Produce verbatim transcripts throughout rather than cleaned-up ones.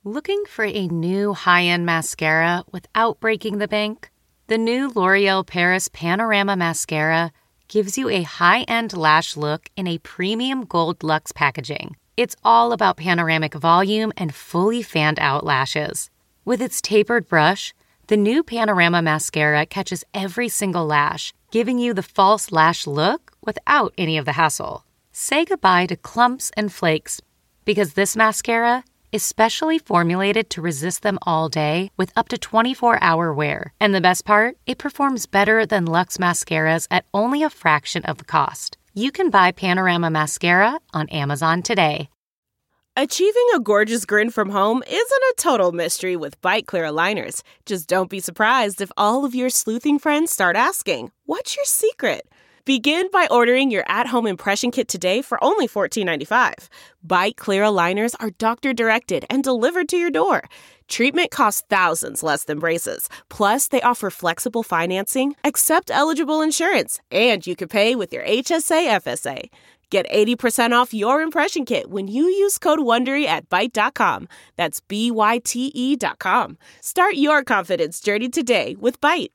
Looking for a new high-end mascara without breaking the bank? The new L'Oreal Paris Panorama Mascara gives you a high-end lash look in a premium gold luxe packaging. It's all about panoramic volume and fully fanned-out lashes. With its tapered brush, the new Panorama Mascara catches every single lash, giving you the false lash look without any of the hassle. Say goodbye to clumps and flakes, because this mascara is specially formulated to resist them all day with up to twenty-four hour wear. And the best part? It performs better than Luxe mascaras at only a fraction of the cost. You can buy Panorama Mascara on Amazon today. Achieving a gorgeous grin from home isn't a total mystery with Byte Clear aligners. Just don't be surprised if all of your sleuthing friends start asking, "What's your secret?" Begin by ordering your at-home impression kit today for only fourteen ninety-five. Byte Clear aligners are doctor-directed and delivered to your door. Treatment costs thousands less than braces. Plus, they offer flexible financing, accept eligible insurance, and you can pay with your H S A F S A. Get eighty percent off your impression kit when you use code WONDERY at byte dot com. That's B Y T E dot com. Start your confidence journey today with Byte.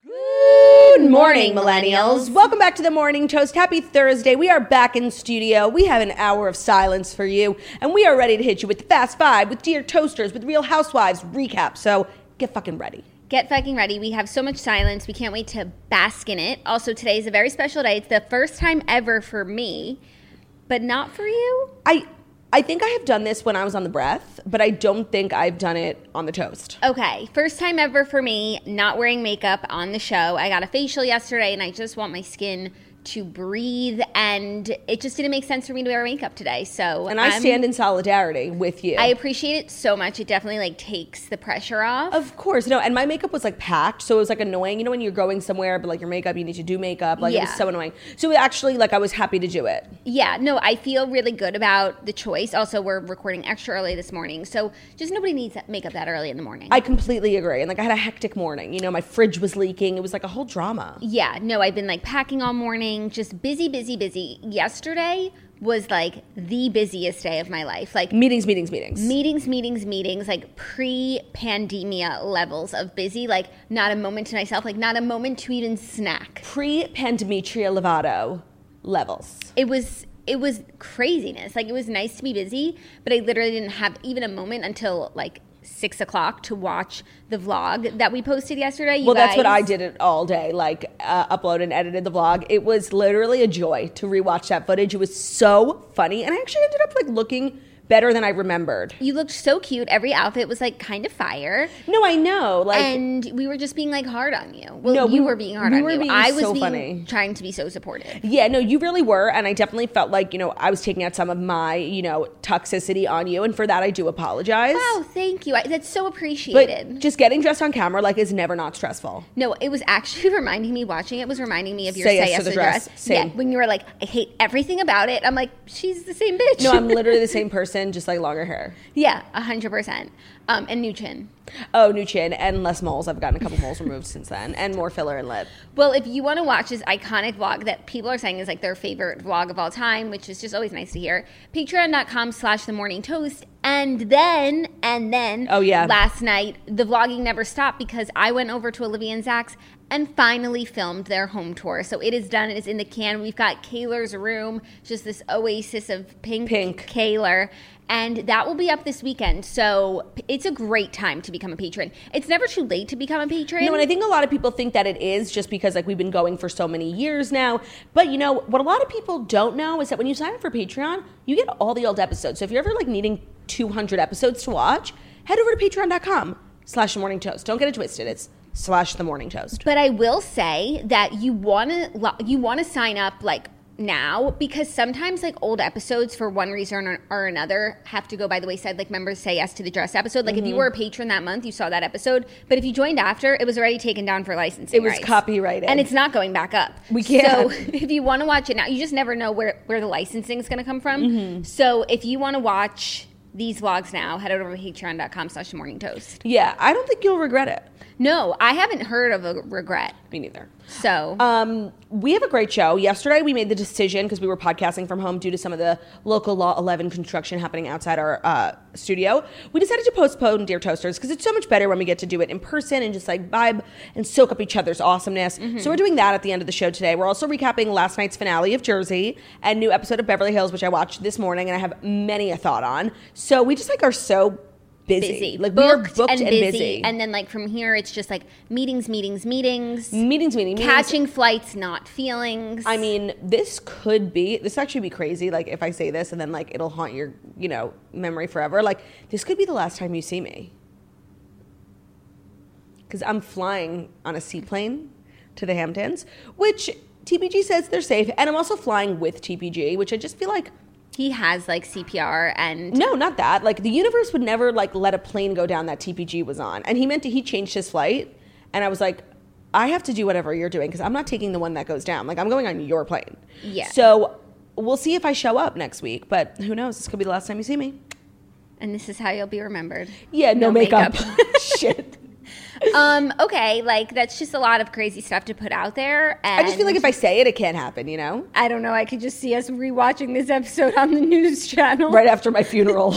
Good morning, millennials. Welcome back to the Morning Toast. Happy Thursday. We are back in studio. We have an hour of silence for you, and we are ready to hit you with the Fast Five, with Dear Toasters, with Real Housewives recap. So get fucking ready. Get fucking ready. We have so much silence. We can't wait to bask in it. Also, today is a very special day. It's the first time ever for me, but not for you. I I think I have done this when I was on the breath, but I don't think I've done it on the toast. Okay. First time ever for me, not wearing makeup on the show. I got a facial yesterday, and I just want my skin to breathe, and it just didn't make sense for me to wear makeup today. So and I I'm, stand in solidarity with you. I appreciate it so much. It definitely like takes the pressure off. Of course, no. And my makeup was like packed, so it was like annoying. You know when you're going somewhere, but like your makeup, you need to do makeup. Like yeah. It was so annoying. So actually, like I was happy to do it. Yeah, no, I feel really good about the choice. Also, we're recording extra early this morning, so just nobody needs makeup that early in the morning. I completely agree. And like I had a hectic morning. You know, my fridge was leaking. It was like a whole drama. Yeah, no, I've been like packing all morning. Just busy, busy, busy. Yesterday was like the busiest day of my life. Like meetings, meetings, meetings. Meetings, meetings, meetings, like pre-pandemia levels of busy, like not a moment to myself, like not a moment to even snack. Pre-Pandemetria Lovato levels. It was it was craziness. Like it was nice to be busy, but I literally didn't have even a moment until like six o'clock to watch the vlog that we posted yesterday. You well, guys. That's what I did it all day, like uh, upload and edited the vlog. It was literally a joy to rewatch that footage. It was so funny. And I actually ended up like looking better than I remembered. You looked so cute. Every outfit was like kind of fire. No, I know. Like, and we were just being like hard on you. Well, no, you we, were being hard we on were you. Being I was so being funny. Trying to be so supportive. Yeah, no, you really were. And I definitely felt like, you know, I was taking out some of my, you know, toxicity on you. And for that, I do apologize. Wow, thank you. I, that's so appreciated. But just getting dressed on camera, like, is never not stressful. No, it was actually reminding me, watching it was reminding me of your Say Say Yes Yes to the to Dress. Dress. Same. Yeah, when you were like, I hate everything about it. I'm like, she's the same bitch. No, I'm literally the same person, just like longer hair. Yeah, one hundred percent. Um, and new chin. Oh, new chin and less moles. I've gotten a couple moles removed since then, and more filler and lip. Well, if you want to watch this iconic vlog that people are saying is like their favorite vlog of all time, which is just always nice to hear, patreon.com slash the morning toast. And then, and then, oh yeah, last night, the vlogging never stopped because I went over to Olivia and Zach's and finally filmed their home tour. So it is done. It is in the can. We've got Kaylor's room, just this oasis of pink, pink. Kaylor. And that will be up this weekend. So it's a great time to become a patron. It's never too late to become a patron. No, and I think a lot of people think that it is just because like we've been going for so many years now. But you know, what a lot of people don't know is that when you sign up for Patreon, you get all the old episodes. So if you're ever like needing two hundred episodes to watch, head over to patreon.com slash the morning toast. Don't get it twisted. It's slash the morning toast. But I will say that you want to you want to sign up like now, because sometimes like old episodes for one reason or, or another have to go by the wayside. Like members Say Yes to the Dress episode. Like mm-hmm. if you were a patron that month, you saw that episode. But if you joined after, it was already taken down for licensing It was rights. copyrighted. And it's not going back up. We can't. So if you want to watch it now, you just never know where, where the licensing is going to come from. Mm-hmm. So if you want to watch these vlogs now, head over to patreon.com slash the morning toast. Yeah, I don't think you'll regret it. No, I haven't heard of a regret. Me neither. So, um, we have a great show. Yesterday, we made the decision because we were podcasting from home due to some of the local law eleven construction happening outside our uh, studio. We decided to postpone Dear Toasters because it's so much better when we get to do it in person and just like vibe and soak up each other's awesomeness. Mm-hmm. So we're doing that at the end of the show today. We're also recapping last night's finale of Jersey and new episode of Beverly Hills, which I watched this morning and I have many a thought on. So we just like are so busy. busy. Like booked we are booked and, and busy. busy. And then like from here, it's just like meetings, meetings, meetings. Meetings, meetings, Catching meetings. flights, not feelings. I mean, this could be, this actually be crazy, like, if I say this and then, like, it'll haunt your, you know, memory forever. Like, this could be the last time you see me. Because I'm flying on a seaplane to the Hamptons, which T P G says they're safe. And I'm also flying with T P G, which I just feel like... He has, like, C P R and... No, not that. Like, the universe would never, like, let a plane go down that T P G was on. And he meant to, he changed his flight. And I was like, I have to do whatever you're doing because I'm not taking the one that goes down. Like, I'm going on your plane. Yeah. So we'll see if I show up next week. But who knows? This could be the last time you see me. And this is how you'll be remembered. Yeah, no, No makeup. makeup. Shit. Um, okay, like, that's just a lot of crazy stuff to put out there. And I just feel like if I say it, it can't happen, you know? I don't know, I could just see us rewatching this episode on the news channel. Right after my funeral.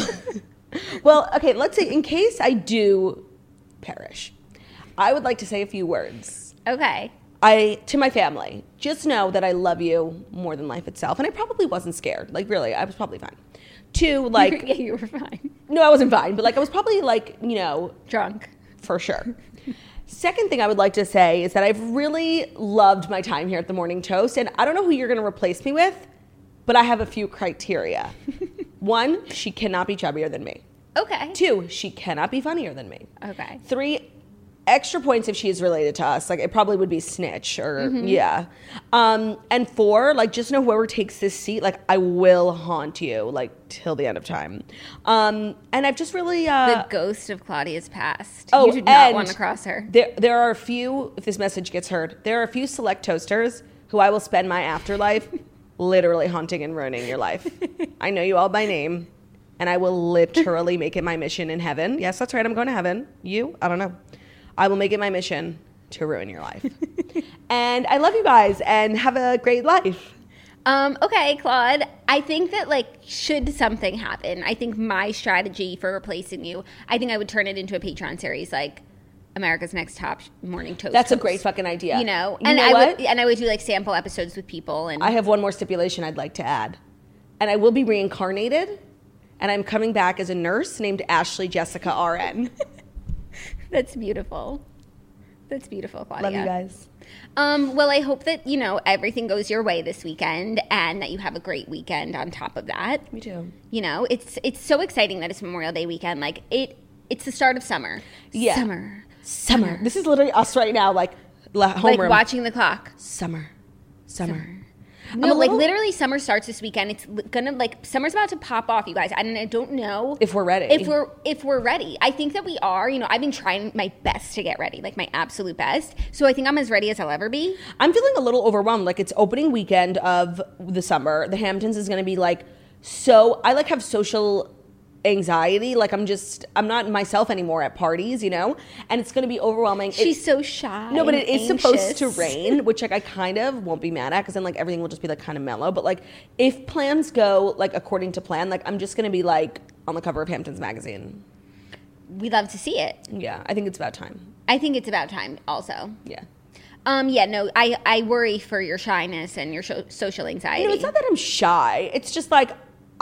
Well, okay, let's say in case I do perish, I would like to say a few words. Okay. I to my family, just know that I love you more than life itself. And I probably wasn't scared. Like, really, I was probably fine. Two, like... Yeah, you were fine. No, I wasn't fine. But, like, I was probably, like, you know... Drunk. For sure. Second thing I would like to say is that I've really loved my time here at the Morning Toast. And I don't know who you're going to replace me with, but I have a few criteria. One, she cannot be chubbier than me. Okay. Two, she cannot be funnier than me. Okay. Three, extra points if she is related to us. Like, it probably would be Snitch or, mm-hmm. yeah. Um, and four, like, just know whoever takes this seat, like, I will haunt you, like, till the end of time. Um, and I've just really... Uh, the ghost of Claudia's past. Oh, you do not and want to cross her. There, there are a few, if this message gets heard, there are a few select toasters who I will spend my afterlife literally haunting and ruining your life. I know you all by name, and I will literally make it my mission in heaven. Yes, that's right, I'm going to heaven. You? I don't know. I will make it my mission to ruin your life. And I love you guys, and have a great life. Um, okay, Claude, I think that, like, should something happen, I think my strategy for replacing you, I think I would turn it into a Patreon series, like America's Next Top Morning Toast. That's host. a great fucking idea. You know? You and know I what? would and I would do, like, sample episodes with people. And I have one more stipulation I'd like to add. And I will be reincarnated, and I'm coming back as a nurse named Ashley Jessica R N. That's beautiful. That's beautiful, Claudia. Love you guys. Um, well, I hope that, you know, everything goes your way this weekend and that you have a great weekend on top of that. Me too. You know, it's it's so exciting that it's Memorial Day weekend. Like, it, it's the start of summer. Yeah. Summer. Summer. This is literally us right now, like, homeroom. Like, watching the clock. Summer. Summer. Summer. No, I'm a like, little- literally, summer starts this weekend. It's li- gonna, like, summer's about to pop off, you guys. And I don't know If we're ready. If we're if we're ready. I think that we are. You know, I've been trying my best to get ready, like my absolute best. So I think I'm as ready as I'll ever be. I'm feeling a little overwhelmed. Like, it's opening weekend of the summer. The Hamptons is going to be, like, so... I, like, have social anxiety. Like, I'm just... I'm not myself anymore at parties, you know? And it's going to be overwhelming. She's It- so shy. No, but it and is supposed to anxious. rain, which, like, I kind of won't be mad at because then, like, everything will just be, like, kind of mellow. But, like, if plans go, like, according to plan, like, I'm just going to be, like, on the cover of Hamptons magazine. We'd love to see it. Yeah, I think it's about time. I think it's about time also. Yeah. Um, yeah, no, I, I worry for your shyness and your sho- social anxiety. You know, it's not that I'm shy. It's just, like,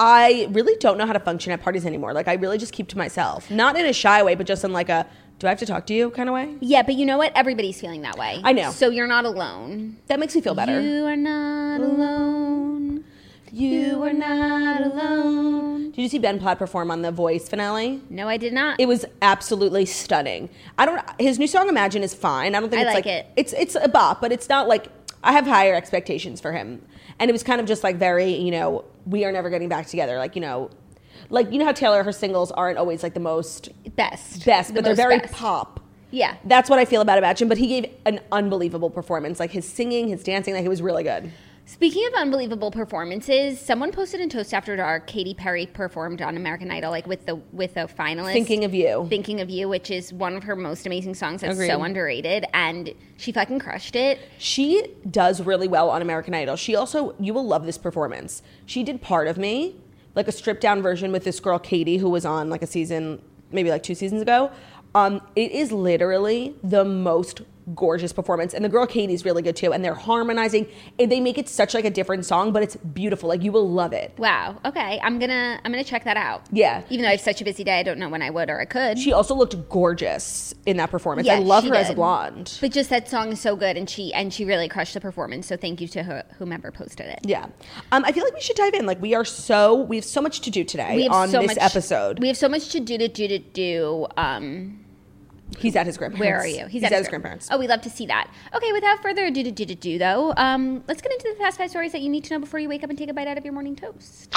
I really don't know how to function at parties anymore. Like, I really just keep to myself. Not in a shy way, but just in, like, a, do I have to talk to you kind of way? Yeah, but you know what? Everybody's feeling that way. I know. So you're not alone. That makes me feel better. You are not alone. You are not alone. Did you see Ben Platt perform on The Voice finale? No, I did not. It was absolutely stunning. I don't. His new song "Imagine" is fine. I don't think I it's like like it. It's it's a bop, but it's not like I have higher expectations for him. And it was kind of just like very, you know, we are never getting back together. Like, you know, like you know how Taylor, her singles aren't always like the most best. best, The but they're most very best. pop. Yeah. That's what I feel about Imagine. But he gave an unbelievable performance. Like his singing, his dancing, like it was really good. Speaking of unbelievable performances, someone posted in Toast After Dark, Katy Perry performed on American Idol, like with the with a finalist. Thinking of You. Thinking of You, which is one of her most amazing songs that's Agreed. so underrated, and she fucking crushed it. She does really well on American Idol. She also, you will love this performance. She did Part of Me, like a stripped down version with this girl Katie, who was on like a season, maybe like two seasons ago. Um, it is literally the most gorgeous performance, and the girl Katie's really good too, and they're harmonizing, and they make it such like a different song, but it's beautiful. Like, you will love it. Wow. Okay, I'm gonna I'm gonna check that out. Yeah. Even though I have such a busy day, I don't know when I would or I could. She also looked gorgeous in that performance. Yeah, I love she her as a did. blonde. But just that song is so good, and she and she really crushed the performance. So thank you to her, whomever posted it. Yeah. Um, I feel like we should dive in. Like, we are so we have so much to do today We have on so this much, episode. We have so much to do to do to do. Um, He's at his grandparents. Where are you? He's, He's at, at his grandparents. Oh, we love to see that. Okay, without further ado to do to do though, um, let's get into the fast five stories that you need to know before you wake up and take a bite out of your morning toast.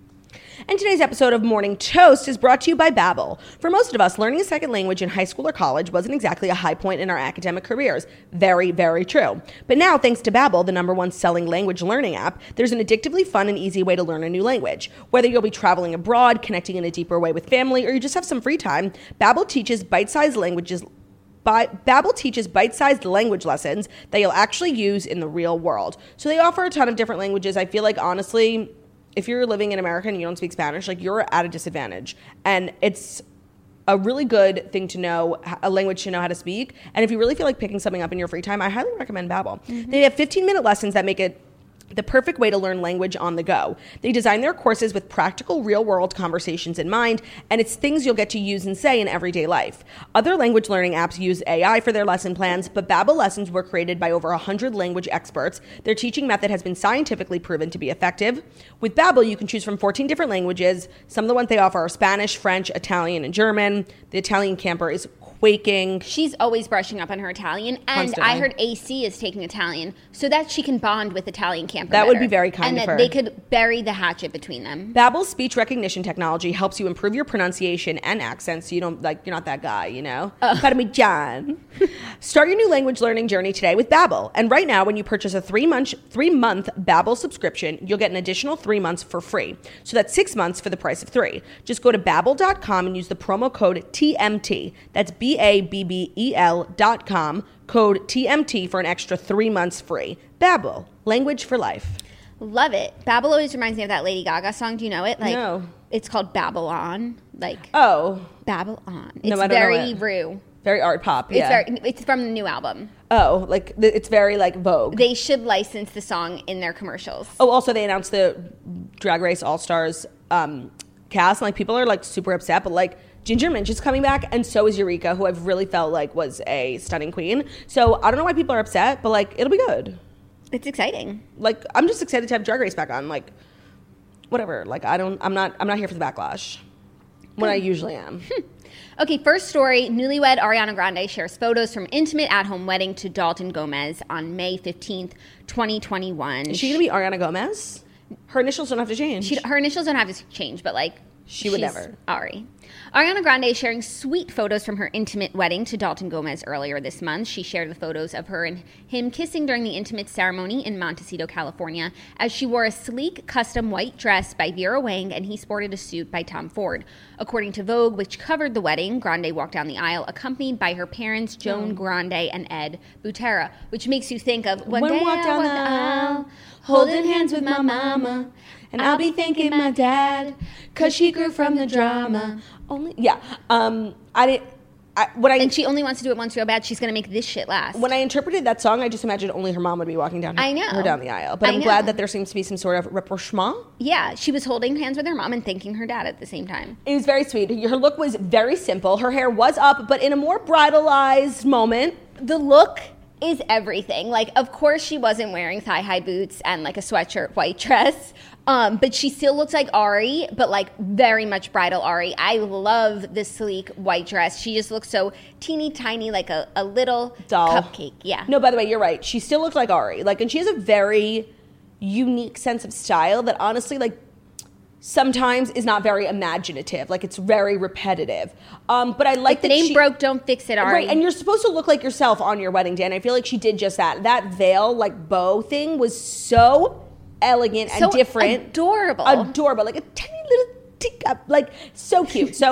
And today's episode of Morning Toast is brought to you by Babbel. For most of us, learning a second language in high school or college wasn't exactly a high point in our academic careers. Very, very true. But now, thanks to Babbel, the number one selling language learning app, there's an addictively fun and easy way to learn a new language. Whether you'll be traveling abroad, connecting in a deeper way with family, or you just have some free time, Babbel teaches bite-sized languages By, Babbel teaches bite-sized language lessons that you'll actually use in the real world. So they offer a ton of different languages. I feel like, honestly, if you're living in America and you don't speak Spanish, like, you're at a disadvantage. And it's a really good thing to know, a language to know how to speak. And if you really feel like picking something up in your free time, I highly recommend Babbel. Mm-hmm. They have fifteen-minute lessons that make it the perfect way to learn language on the go. They design their courses with practical, real-world conversations in mind, and it's things you'll get to use and say in everyday life. Other language learning apps use A I for their lesson plans, but Babbel lessons were created by over one hundred language experts. Their teaching method has been scientifically proven to be effective. With Babbel, you can choose from fourteen different languages. Some of the ones they offer are Spanish, French, Italian, and German. The Italian camper is quaking. She's always brushing up on her Italian, and Constantly. I heard A C is taking Italian so that she can bond with Italian camper That would better, be very kind and of that her. they could bury the hatchet between them. Babbel's speech recognition technology helps you improve your pronunciation and accent, so you don't like you're not that guy, you know. Parmigian. Start your new language learning journey today with Babbel. And right now, when you purchase a three month three month Babbel subscription, you'll get an additional three months for free. So that's six months for the price of three. Just go to babbel dot com and use the promo code T M T. That's B A B B E L dot com, code T M T for an extra three months free. Babbel, language for life. Love it. Babbel always reminds me of that Lady Gaga song. Do you know it? Like, No. It's called Babylon. Like, Oh, Babylon. It's No, I don't know very it. Rue. very art pop. It's Yeah. very. It's from the new album. Oh, like th- it's very like Vogue. They should license the song in their commercials. Oh, also they announced the Drag Race All Stars um, cast, and like people are like super upset, but like Ginger Minch is coming back, and so is Eureka, who I've really felt like was a stunning queen. So I don't know why people are upset, but like it'll be good. It's exciting. Like I'm just excited to have Drag Race back on. Like whatever. Like I don't. I'm not. I'm not here for the backlash. When I usually am. Okay, first story. Newlywed Ariana Grande shares photos from intimate at-home wedding to Dalton Gomez on May fifteenth, twenty twenty-one. Is she gonna be Ariana Gomez? Her initials don't have to change. She, her initials don't have to change, but like She would she's never. Ari. Ariana Grande is sharing sweet photos from her intimate wedding to Dalton Gomez earlier this month. She shared the photos of her and him kissing during the intimate ceremony in Montecito, California, as she wore a sleek, custom white dress by Vera Wang and he sported a suit by Tom Ford. According to Vogue, which covered the wedding, Grande walked down the aisle accompanied by her parents, Joan Grande and Ed Butera, which makes you think of one When day walk I down walked the the aisle, aisle, holding hands with my mama. And I'll be thanking my dad, cause she grew from the drama. Only yeah. Um, I didn't. I, when I And she only wants to do it once real bad. She's going to make this shit last. when I interpreted that song, I just imagined only her mom would be walking down her, I know. her down the aisle. But I I'm glad know. that there seems to be some sort of rapprochement. Yeah, she was holding hands with her mom and thanking her dad at the same time. It was very sweet. Her look was very simple. Her hair was up, but in a more bridalized moment. The look is everything. Like, of course she wasn't wearing thigh-high boots and like a sweatshirt white dress. Um, but she still looks like Ari, but like very much bridal Ari. I love the sleek white dress. She just looks so teeny tiny, like a, a little Doll. cupcake. Yeah. No, by the way, you're right. She still looked like Ari. Like, and she has a very unique sense of style that honestly, like, sometimes is not very imaginative. Like, it's very repetitive. Um, but I like If it that ain't she, broke, don't fix it, Ari. Right, and you're supposed to look like yourself on your wedding day, and I feel like she did just that. That veil, like, bow thing was so elegant and So different. adorable. Adorable. Like a tiny little teacup. Like, so cute. So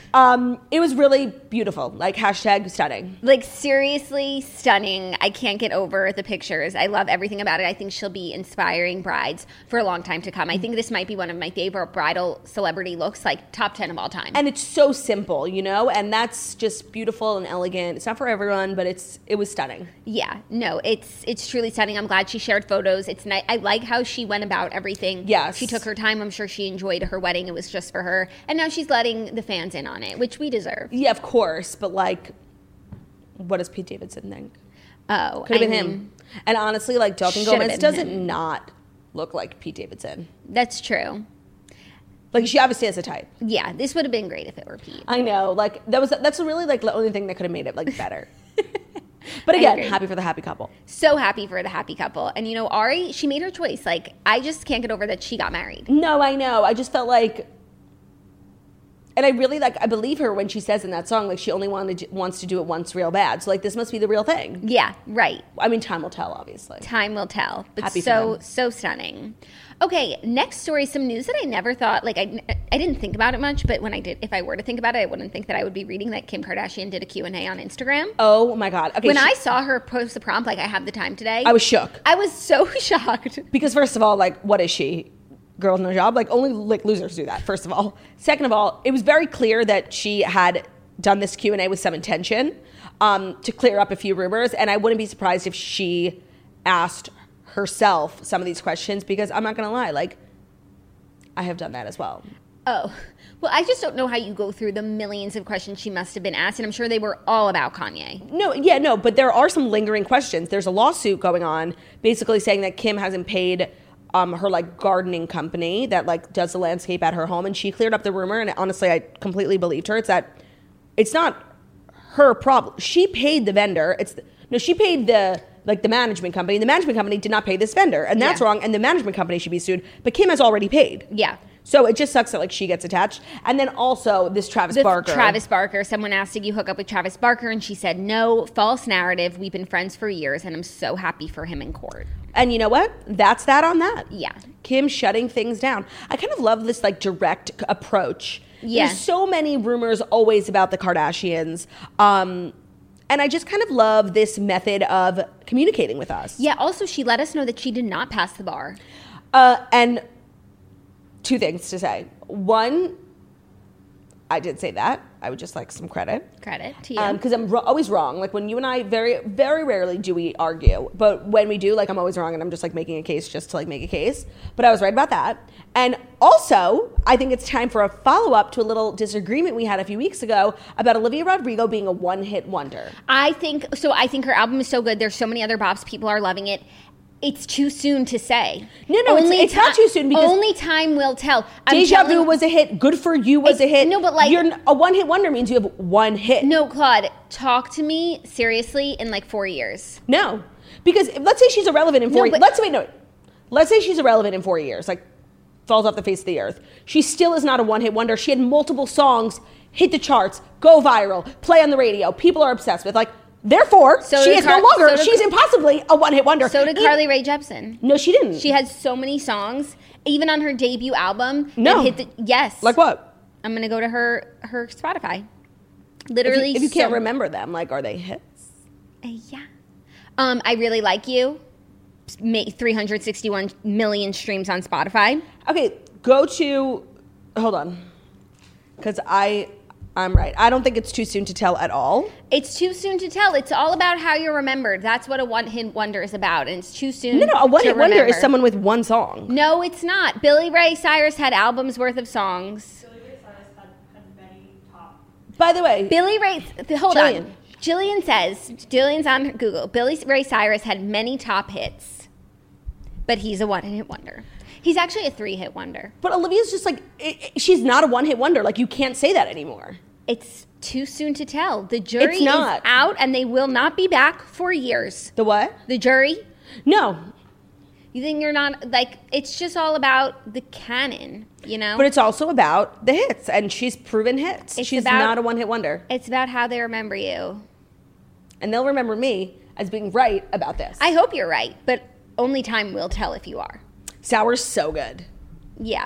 Um, it was really beautiful. Like, hashtag stunning. Like, seriously stunning. I can't get over the pictures. I love everything about it. I think she'll be inspiring brides for a long time to come. I think this might be one of my favorite bridal celebrity looks, like top ten of all time. And it's so simple, you know? And that's just beautiful and elegant. It's not for everyone, but it's it was stunning. Yeah, no, it's it's truly stunning. I'm glad she shared photos. It's nice. I like how she went about everything. Yes. She took her time. I'm sure she enjoyed her wedding. It was just for her. And now she's letting the fans in on it, which we deserve. Yeah, of course. But, like, what does Pete Davidson think? Oh, Could have been I him. mean, And honestly, like, Dalton Should've Gomez been doesn't him. not look like Pete Davidson. That's true. Like, she obviously has a type. Yeah, this would have been great if it were Pete. I know. Like, that was that's really, like, the only thing that could have made it, like, better. But again, agree. happy for the happy couple. So happy for the happy couple. And you know, Ari, she made her choice. Like, I just can't get over that she got married. No, I know. I just felt like, and I really like. I believe her when she says in that song, like she only wanted to, wants to do it once real bad. So like this must be the real thing. Yeah, right. I mean, time will tell, obviously. Time will tell. But Happy for so them. so stunning. Okay, next story. Some news that I never thought. Like I, I didn't think about it much, but when I did, if I were to think about it, I wouldn't think that I would be reading that Kim Kardashian did a Q and A on Instagram. Oh my god. Okay. When she- I saw her post the prompt, like I have the time today, I was shook I was so shocked. because first of all, like, what is she? Girl with no job? Like only like losers do that. First of all. Second of all, it was very clear that she had done this Q and A with some intention um, to clear up a few rumors, and I wouldn't be surprised if she asked herself some of these questions because I'm not gonna lie, like I have done that as well. Oh, well, I just don't know how you go through the millions of questions she must have been asked, and I'm sure they were all about Kanye. No, yeah, no, but there are some lingering questions. There's a lawsuit going on basically saying that Kim hasn't paid um, her like gardening company that like does the landscape at her home, and she cleared up the rumor, and honestly I completely believed her. It's that it's not her problem. She paid the vendor. It's no, she paid the like the management company. The management company did not pay this vendor, and that's Yeah. wrong, and the management company should be sued, but Kim has already paid. Yeah. So it just sucks that like she gets attached. And then also this Travis The Barker. Travis Barker. Someone asked, did you hook up with Travis Barker? And she said, no, false narrative. We've been friends for years, and I'm so happy for him in court. And you know what? That's that on that. Yeah. Kim shutting things down. I kind of love this like direct c- approach. Yeah. There's so many rumors always about the Kardashians. Um, and I just kind of love this method of communicating with us. Yeah, also, she let us know that she did not pass the bar. Uh, and two things to say. One, I did say that. I would just like some credit. Credit to you. Because I'm ro- always wrong. Like when you and I, very, very rarely do we argue. But when we do, like I'm always wrong and I'm just like making a case just to like make a case. But I was right about that. And also, I think it's time for a follow-up to a little disagreement we had a few weeks ago about Olivia Rodrigo being a one-hit wonder. I think, so I think her album is so good. There's so many other bops. People are loving it. It's too soon to say. No, no, it's- it's not too soon because- only time will tell. I'm Deja Vu telling- was a hit. Good for You was It's- a hit. no, but, like- You're, n- a one-hit wonder means you have one hit. No, Claude, talk to me seriously in like four years. No, because if, let's say she's irrelevant in four. No, years. but- Let's wait. No, let's say she's irrelevant in four years. Like falls off the face of the earth. She still is not a one-hit wonder. She had multiple songs hit the charts, go viral, play on the radio. People are obsessed with. Like therefore, So she did is Car- no longer. so did- she's impossibly a one-hit wonder. So did E- Carly Rae Jepsen. No, she didn't. She had so many songs, even on her debut album. No. that hit the, yes. like what? I'm gonna go to her her Spotify. If Literally, you, if you can't so- remember them, like are they hits? Uh, yeah. Um, I really like you. Ma- three hundred sixty-one million streams on Spotify. Okay, go to. Hold on, because I. I'm right. I don't think it's too soon to tell at all. It's too soon to tell. It's all about how you're remembered. That's what a one-hit wonder is about, and it's too soon. No, no, a one-hit to wonder is remember. someone with one song. No, it's not. Billy Ray Cyrus had albums worth of songs. By the way, Billy Ray, th- hold Jillian. on. Jillian says, Jillian's on Google. Billy Ray Cyrus had many top hits, but he's a one-hit wonder. He's actually a three-hit wonder. But Olivia's just like, i- i- she's not a one-hit wonder. Like, you can't say that anymore. It's too soon to tell. The jury It's not. is out, and they will not be back for years. The what? The jury? No. You think you're not, like, it's just all about the canon, you know? But it's also about the hits, and she's proven hits. It's she's about- not a one-hit wonder. It's about how they remember you. And they'll remember me as being right about this. I hope you're right, but only time will tell if you are. Sour's so good. Yeah.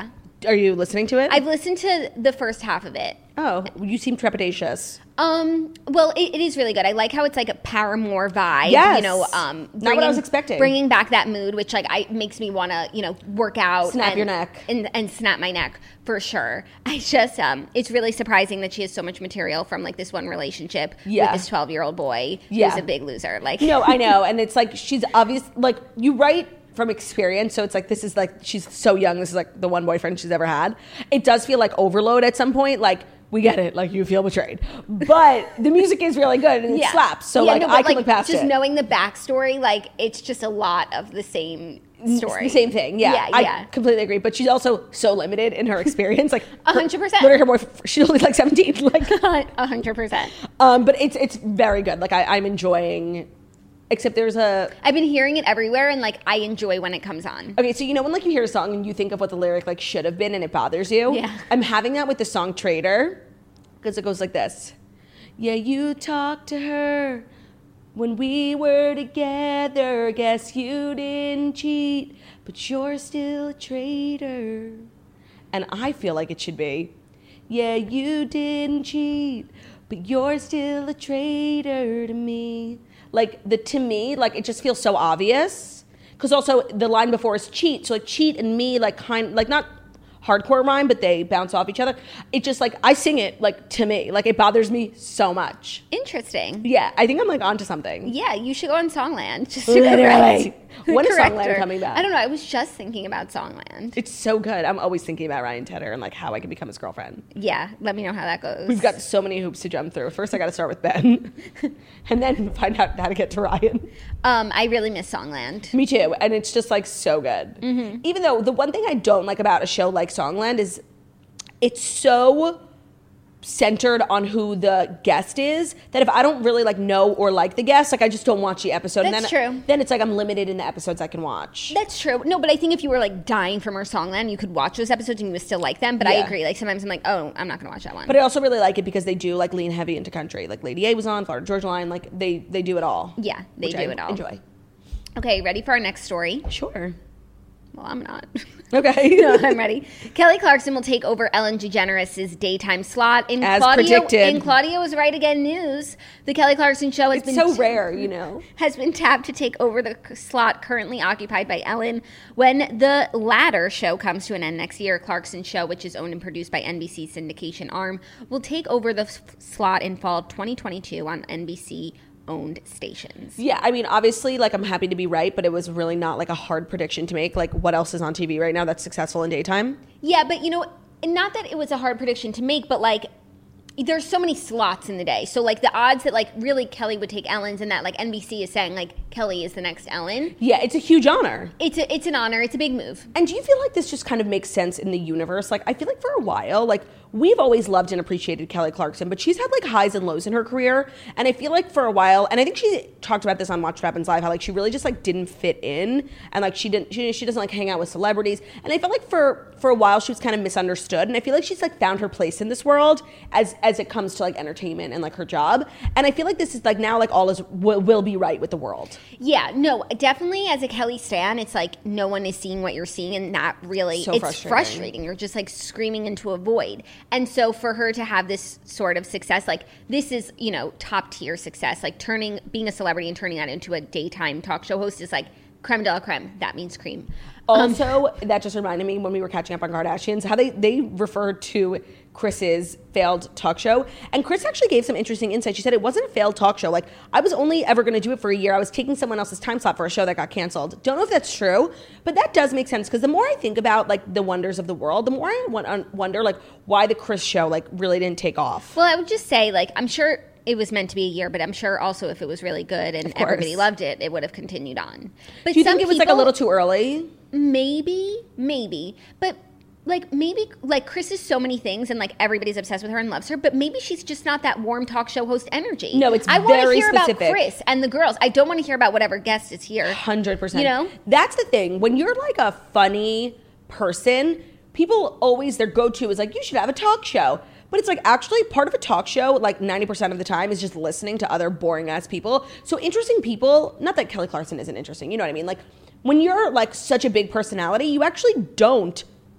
Are you listening to it? I've listened to the first half of it. Oh, you seem trepidatious. Um, well, it, it is really good. I like how it's like a Paramore vibe. Yes. You know, um, bringing, not what I was expecting. Bringing back that mood, which like I makes me want to, you know, work out. Snap and, your neck. And, and snap my neck for sure. I just, um, it's really surprising that she has so much material from like this one relationship yeah. with this twelve year old boy yeah. who's a big loser. Like, no, I know. And it's like, she's obvious, like you write from experience. So it's like, this is like, she's so young. This is like the one boyfriend she's ever had. It does feel like overload at some point. Like, we get it, like you feel betrayed, but the music is really good and it yeah. slaps. So yeah, like no, I can like, look past just it. Just knowing the backstory, like it's just a lot of the same story. It's the same thing, yeah. Yeah, I yeah. completely agree. But she's also so limited in her experience. Like a hundred percent. Literally, her boyfriend, she's only like seventeen. Like a hundred percent. Um, but it's it's very good. Like I, I'm enjoying. Except there's a... I've been hearing it everywhere, and, like, I enjoy when it comes on. Okay, so you know when, like, you hear a song and you think of what the lyric, like, should have been and it bothers you? Yeah. I'm having that with the song Traitor, because it goes like this. Yeah, you talked to her when we were together. Guess you didn't cheat, but you're still a traitor. And I feel like it should be, yeah, you didn't cheat, but you're still a traitor to me. Like, the to me, like, it just feels so obvious. Because also, the line before is cheat. So, like, cheat and me, like, kind like, not hardcore rhyme, but they bounce off each other. It just, like, I sing it, like, to me. Like, it bothers me so much. Interesting. Yeah, I think I'm, like, onto something. Yeah, you should go on Songland. Just to Literally. correct. When is correct Songland her. coming back? I don't know. I was just thinking about Songland. It's so good. I'm always thinking about Ryan Tedder and, like, how I can become his girlfriend. Yeah, let me know how that goes. We've got so many hoops to jump through. First, I got to start with Ben. And then find out how to get to Ryan. Um, I really miss Songland. Me too. And it's just, like, so good. Mm-hmm. Even though the one thing I don't like about a show like Songland is it's so centered on who the guest is that if I don't really like know or like the guest, like I just don't watch the episode. That's and then, true. Then it's like I'm limited in the episodes I can watch. That's true. No, but I think if you were like dying for more Songland, you could watch those episodes and you would still like them. But I Yeah. agree. Like sometimes I'm like, oh, I'm not going to watch that one. But I also really like it because they do like lean heavy into country. Like Lady A was on, Florida Georgia Line. Like they they do it all. Yeah, they which do I it all. Enjoy. Okay, ready for our next story? Sure. Well, I'm not. Okay. No, I'm ready. Kelly Clarkson will take over Ellen DeGeneres' daytime slot. In As Claudia, predicted. In Claudia was right again news, the Kelly Clarkson show has It's been so rare, you know. has been tapped to take over the c- slot currently occupied by Ellen. When the latter show comes to an end next year, Clarkson Show, which is owned and produced by N B C's syndication arm, will take over the f- slot in fall twenty twenty-two on N B C owned stations. Yeah, I mean, obviously, like, I'm happy to be right, but it was really not, like, a hard prediction to make. Like, what else is on T V right now that's successful in daytime? Yeah, but, you know, not that it was a hard prediction to make, but, like, there's so many slots in the day. So, like, the odds that, like, really Kelly would take Ellen's and that, like, N B C is saying, like, Kelly is the next Ellen. Yeah, it's a huge honor. It's a, it's an honor. It's a big move. And do you feel like this just kind of makes sense in the universe? Like, I feel like for a while, like, we've always loved and appreciated Kelly Clarkson, but she's had, like, highs and lows in her career. And I feel like for a while, and I think she talked about this on Watch What Happens Live, how, like, she really just, like, didn't fit in. And, like, she didn't, she, she doesn't, like, hang out with celebrities. And I felt like for, for a while, she was kind of misunderstood. And I feel like she's, like, found her place in this world as, as it comes to, like, entertainment and, like, her job. And I feel like this is, like, now, like, all is, will, will be right with the world. Yeah, no, definitely as a Kelly stan, it's like no one is seeing what you're seeing, and that really, So it's frustrating. frustrating. You're just like screaming into a void. And so for her to have this sort of success, like this is, you know, top tier success, like turning, being a celebrity and turning that into a daytime talk show host is like creme de la creme. That means cream. Also, um, that just reminded me when we were catching up on Kardashians, how they, they referred to Chris's failed talk show. And Chris actually gave some interesting insight. She said it wasn't a failed talk show. Like, I was only ever going to do it for a year. I was taking someone else's time slot for a show that got canceled. Don't know if that's true, but that does make sense because the more I think about, like, the wonders of the world, the more I wonder, like, why the Chris show, like, really didn't take off. Well, I would just say, like, I'm sure it was meant to be a year, but I'm sure also if it was really good and everybody loved it, it would have continued on. But do you some think it was, people, like, a little too early? Maybe, maybe. But like maybe like Chris is so many things and like everybody's obsessed with her and loves her, but maybe she's just not that warm talk show host energy. No, it's I want to very hear specific. about Chris and the girls. I don't want to hear about whatever guest is here. one hundred percent. You know? That's the thing. When you're like a funny person, people always, their go-to is like, you should have a talk show. But it's like actually part of a talk show, like ninety percent of the time, is just listening to other boring ass people. So interesting people, not that Kelly Clarkson isn't interesting, you know what I mean? Like when you're like such a big personality, you actually don't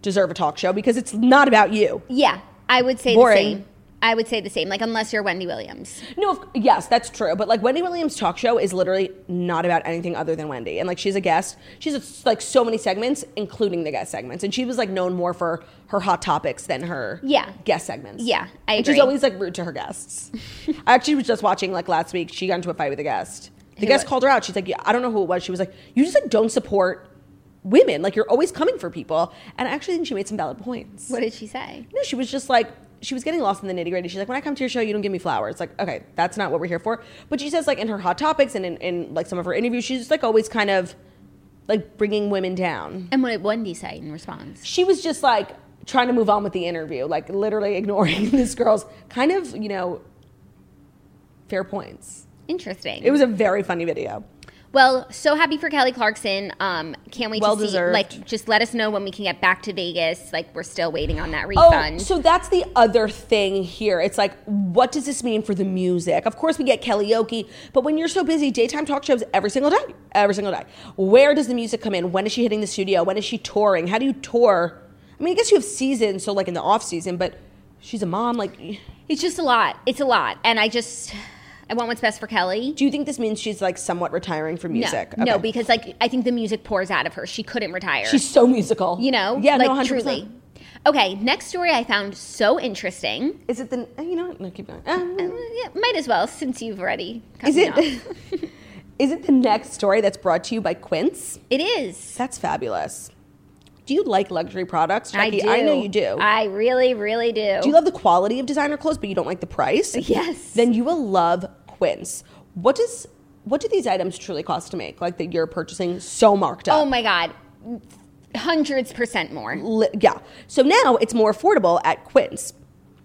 deserve a talk show because it's not about you. Yeah, I would say Boring. the same. I would say the same, like unless you're Wendy Williams. No, of- yes, that's true. But like Wendy Williams' talk show is literally not about anything other than Wendy. And like she's a guest. She's a, like so many segments, including the guest segments. And she was like known more for her hot topics than her Yeah. guest segments. Yeah, I And agree. she's always like rude to her guests. I actually was just watching like last week. She got into a fight with a guest. The Who guest was- called her out. She's like, yeah, I don't know who it was. She was like, you just like don't support women. Like you're always coming for people. And I actually think she made some valid points. What did she say? No, she was just like, she was getting lost in the nitty gritty. She's like, when I come to your show, you don't give me flowers. Like, okay, that's not what we're here for. But she says like in her hot topics and in, in like some of her interviews, she's just like always kind of like bringing women down. And what did Wendy say in response? She was just like trying to move on with the interview, like literally ignoring this girl's kind of, you know, fair points. Interesting. It was a very funny video. Well, so happy for Kelly Clarkson. Um, can't wait Well to see. deserved. Like, just let us know when we can get back to Vegas. Like, we're still waiting on that Oh, refund. so that's the other thing here. It's like, what does this mean for the music? Of course, we get karaoke, but when you're so busy, daytime talk shows every single day, every single day. Where does the music come in? When is she hitting the studio? When is she touring? How do you tour? I mean, I guess you have seasons, so like in the off season, but she's a mom. Like, It's just a lot. It's a lot, and I just I want what's best for Kelly. do you think this means she's like somewhat retiring from music? No, no, Okay. because like I think the music pours out of her. She couldn't retire. She's so musical. you know, Yeah, like no, one hundred percent. truly. Okay, next story I found so interesting. Is it the? You know what? No, keep going. Uh, Um, yeah, might as well since you've already. cut is me it? off. Is it the next story that's brought to you by Quince? It is. That's fabulous. Do you like luxury products, Jackie? I do. I know you do. I really, really do. Do you love the quality of designer clothes, but you don't like the price? Yes. Then you will love Quince. What does what do these items truly cost to make? Like that you're purchasing so marked up. Oh my God, hundreds percent more. Li- yeah. So now it's more affordable at Quince.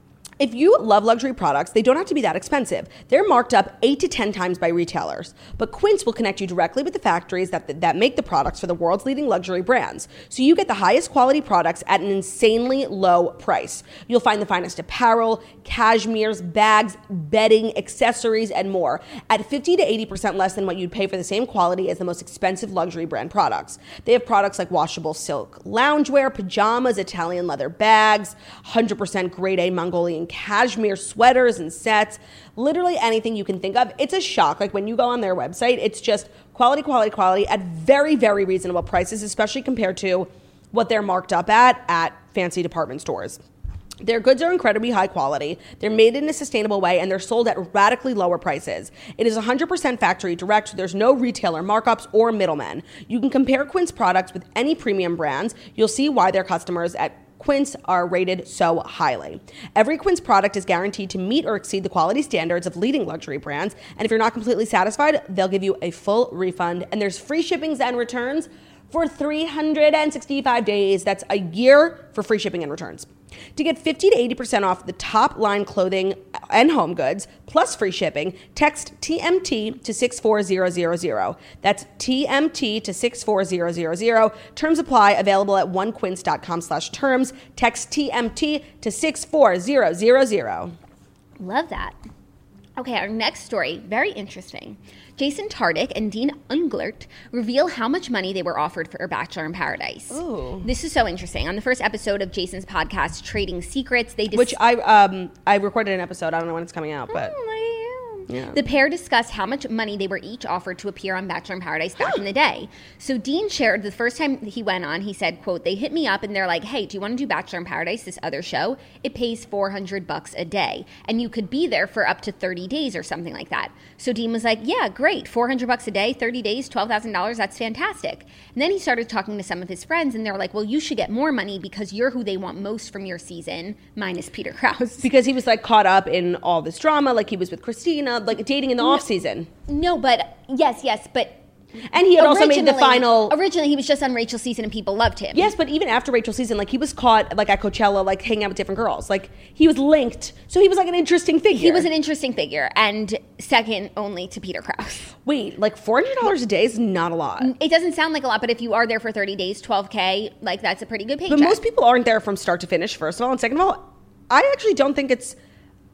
If you love luxury products, they don't have to be that expensive. They're marked up eight to ten times by retailers. But Quince will connect you directly with the factories that, that make the products for the world's leading luxury brands. So you get the highest quality products at an insanely low price. You'll find the finest apparel, cashmeres, bags, bedding, accessories, and more at fifty to eighty percent less than what you'd pay for the same quality as the most expensive luxury brand products. They have products like washable silk loungewear, pajamas, Italian leather bags, one hundred percent grade A Mongolian cashmere sweaters and sets, literally anything you can think of. It's a shock. Like when you go on their website, it's just quality, quality, quality at very, very reasonable prices, especially compared to what they're marked up at at fancy department stores. Their goods are incredibly high quality. They're made in a sustainable way, and they're sold at radically lower prices. It is one hundred percent factory direct, so there's no retailer markups or middlemen. You can compare Quince products with any premium brands. You'll see why their customers at Quince are rated so highly. Every Quince product is guaranteed to meet or exceed the quality standards of leading luxury brands, and if you're not completely satisfied, they'll give you a full refund, and there's free shippings and returns for three hundred sixty-five days. That's a year for free shipping and returns. To get fifty to eighty percent off the top line clothing and home goods, plus free shipping, text T M T to six four zero zero zero. That's T M T to six four zero zero zero. Terms apply, available at one quince dot com slash terms. Text T M T to six four zero zero zero. Love that. Okay, our next story, very interesting. Jason Tartick and Dean Unglert reveal how much money they were offered for A Bachelor in Paradise. Ooh. This is so interesting. On the first episode of Jason's podcast, Trading Secrets, they dis- Which I um I recorded an episode. I don't know when it's coming out, but Oh, yeah. The pair discussed how much money they were each offered to appear on Bachelor in Paradise back in the day. So Dean shared the first time he went on, he said, quote, they hit me up and they're like, hey, do you want to do Bachelor in Paradise, this other show? It pays four hundred bucks a day. And you could be there for up to thirty days or something like that. So Dean was like, yeah, great. four hundred bucks a day, thirty days, twelve thousand dollars. That's fantastic. And then he started talking to some of his friends and they were like, well, you should get more money because you're who they want most from your season, minus Peter Krause. because he was like caught up in all this drama, like he was with Christina, like dating in the off season. No, but yes, yes, but And he had also made the originally- final. Originally, he was just on Rachel's season, and people loved him. Yes, but even after Rachel's season, like he was caught like at Coachella, like hanging out with different girls. Like he was linked, so he was like an interesting figure. He was an interesting figure, and second only to Peter Krause. Wait, like four hundred dollars a day is not a lot. It doesn't sound like a lot, but if you are there for thirty days, twelve K, like that's a pretty good paycheck. But most people aren't there from start to finish. First of all, and second of all, I actually don't think it's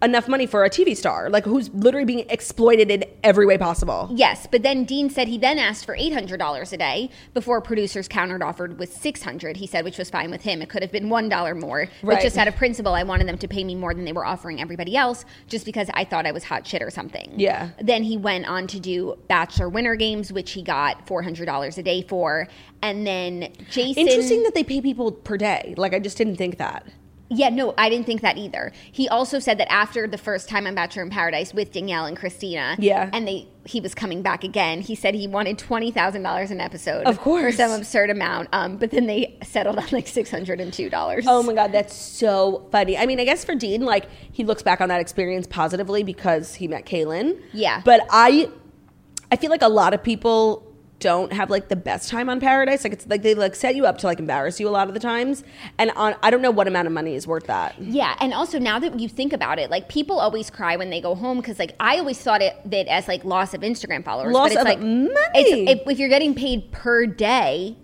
enough money for a T V star, like who's literally being exploited in every way possible. Yes, but then Dean said he then asked for eight hundred dollars a day before producers countered offered with six hundred dollars, he said, which was fine with him. It could have been one dollar more. But Right. just out of principle, I wanted them to pay me more than they were offering everybody else just because I thought I was hot shit or something. Yeah. Then he went on to do Bachelor Winter Games, which he got four hundred dollars a day for. And then Jason... Interesting that they pay people per day. Like, I just didn't think that. Yeah, no, I didn't think that either. He also said that after the first time on Bachelor in Paradise with Danielle and Christina, Yeah. and they he was coming back again, he said he wanted twenty thousand dollars an episode. Of course. For some absurd amount, um, but then they settled on like six hundred two dollars. Oh my God, that's so funny. I mean, I guess for Dean, like, he looks back on that experience positively because he met Kaylin. Yeah. But I, I feel like a lot of people don't have like the best time on Paradise. Like, it's like they like set you up to like embarrass you a lot of the times. And on, I don't know what amount of money is worth that. Yeah, and also now that you think about it, like people always cry when they go home because like I always thought it of it as like loss of Instagram followers. Loss but it's of like money. It's, if, if you're getting paid per day,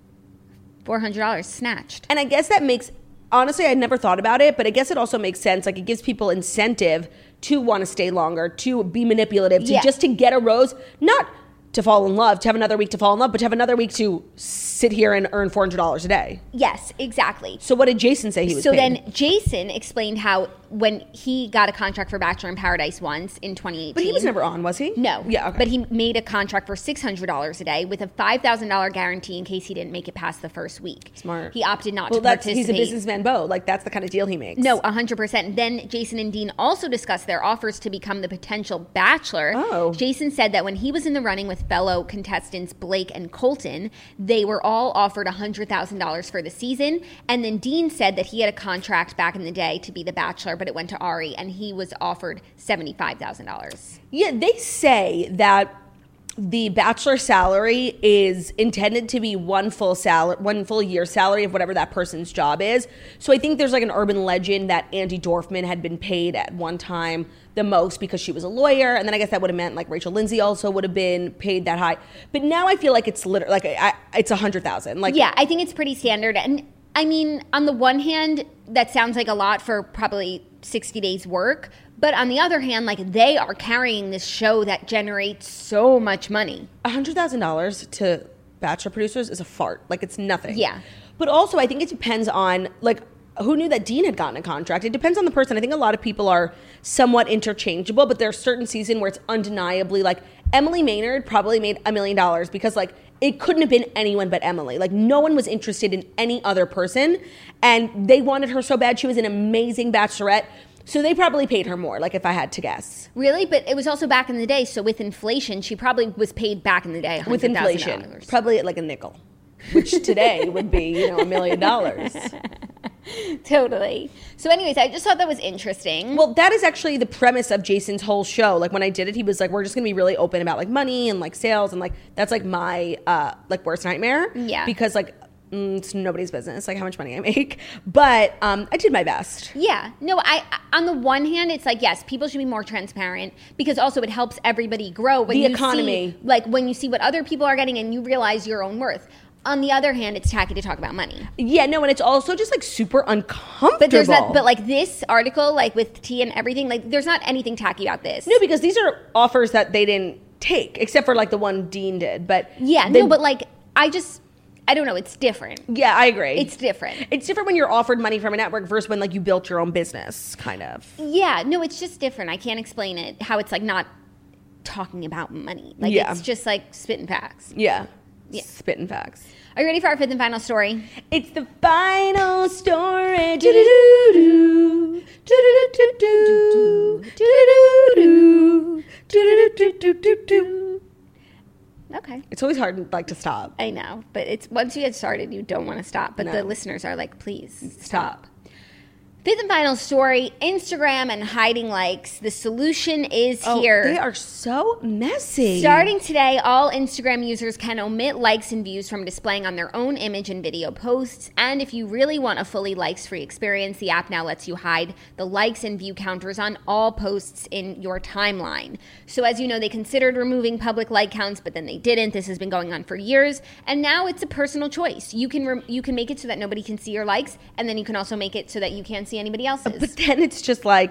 four hundred dollars snatched. And I guess that makes, honestly, I never thought about it, but I guess it also makes sense. Like, it gives people incentive to want to stay longer, to be manipulative, to Yeah. just to get a rose, not to fall in love, to have another week to fall in love, but to have another week to sit here and earn four hundred dollars a day. Yes, exactly. So what did Jason say he was So paid? then Jason explained how when he got a contract for Bachelor in Paradise once in twenty eighteen. But he was never on, was he? No. Yeah, okay. But he made a contract for six hundred dollars a day with a five thousand dollars guarantee in case he didn't make it past the first week. Smart. He opted not well, to that's, participate. he's a businessman, Bo. Like, that's the kind of deal he makes. No, one hundred percent. Then Jason and Dean also discussed their offers to become the potential bachelor. Oh. Jason said that when he was in the running with fellow contestants Blake and Colton, they were all offered one hundred thousand dollars for the season. And then Dean said that he had a contract back in the day to be the bachelor, but it went to Ari, and he was offered seventy-five thousand dollars. Yeah, they say that the bachelor salary is intended to be one full salary, one full year salary of whatever that person's job is. So I think there's like an urban legend that Andy Dorfman had been paid at one time the most because she was a lawyer, and then I guess that would have meant like Rachel Lindsay also would have been paid that high. But now I feel like it's literally like I, it's a hundred thousand. Like, Yeah, I think it's pretty standard. And I mean, on the one hand, that sounds like a lot for probably sixty days work. But on the other hand, like they are carrying this show that generates so much money. a hundred thousand dollars to bachelor producers is a fart. Like, it's nothing. Yeah. But also, I think it depends on like who knew that Dean had gotten a contract. It depends on the person. I think a lot of people are somewhat interchangeable, but there's certain season where it's undeniably like Emily Maynard probably made a million dollars because like it couldn't have been anyone but Emily. Like, no one was interested in any other person, and they wanted her so bad. She was an amazing bachelorette. So they probably paid her more, like if I had to guess. Really? But it was also back in the day. So with inflation, she probably was paid back in the day With one hundred thousand inflation, dollars. probably at like a nickel, which today would be, you know, a million dollars. Totally. So anyways, I just thought that was interesting. Well, that is actually the premise of Jason's whole show. Like, when I did it, he was like, we're just going to be really open about like money and like sales. And like, that's like my uh, like worst nightmare. Yeah. Because like, mm, it's nobody's business, like how much money I make. But um, I did my best. Yeah. No, I on the one hand, it's like, yes, people should be more transparent because also it helps everybody grow. When The you economy. See, like when you see what other people are getting and you realize your own worth. On the other hand, it's tacky to talk about money. Yeah, no, and it's also just like super uncomfortable. But there's not, but like this article, like with tea and everything, like there's not anything tacky about this. No, because these are offers that they didn't take, except for like the one Dean did. But Yeah, they- no, but like, I just, I don't know, it's different. yeah, I agree. It's different. It's different when you're offered money from a network versus when like you built your own business, kind of. Yeah, no, it's just different. I can't explain it, how it's like not talking about money. Like Yeah. it's just like spitting facts. Yeah. Yeah. Spitting facts. Are you ready for our fifth and final story? It's the final story. Do-do-do-do. Do-do-do-do-do. Do-do-do-do. Do-do-do-do-do. Okay. It's always hard like to stop. I know, but it's once you get started, you don't want to stop. But No. the listeners are like, please Stop. Fifth and final story, Instagram and hiding likes. The solution is Oh, here. they are so messy. Starting today, all Instagram users can omit likes and views from displaying on their own image and video posts. And if you really want a fully likes-free experience, the app now lets you hide the likes and view counters on all posts in your timeline. So as you know, they considered removing public like counts, but then they didn't. This has been going on for years. And now it's a personal choice. You can re- you can make it so that nobody can see your likes, and then you can also make it so that you can't see anybody else's. But then it's just like,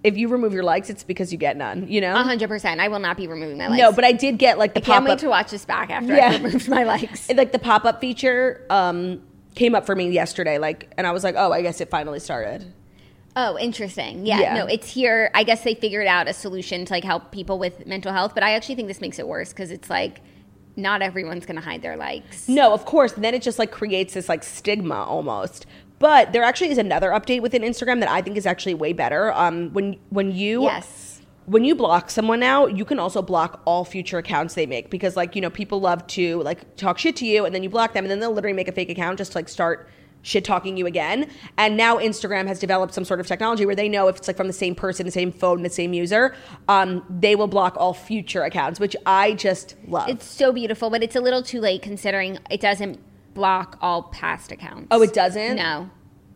if you remove your likes, it's because you get none, you know? A hundred percent. I will not be removing my likes. No, but I did get like the I can't pop-up. wait to watch this back after Yeah. I removed my likes. Like the pop-up feature um, came up for me yesterday, like, and I was like, oh, I guess it finally started. Oh, interesting. Yeah, Yeah. no, it's here. I guess they figured out a solution to like help people with mental health, but I actually think this makes it worse because it's like not everyone's going to hide their likes. No, of course. And then it just like creates this like stigma almost. But there actually is another update within Instagram that I think is actually way better. Um, when when you Yes. when you block someone now, you can also block all future accounts they make because like you know people love to like talk shit to you and then you block them and then they'll literally make a fake account just to like start shit talking you again. And now Instagram has developed some sort of technology where they know if it's like from the same person, the same phone, the same user, um, they will block all future accounts, which I just love. It's so beautiful, but it's a little too late considering it doesn't block all past accounts. Oh, it doesn't? No.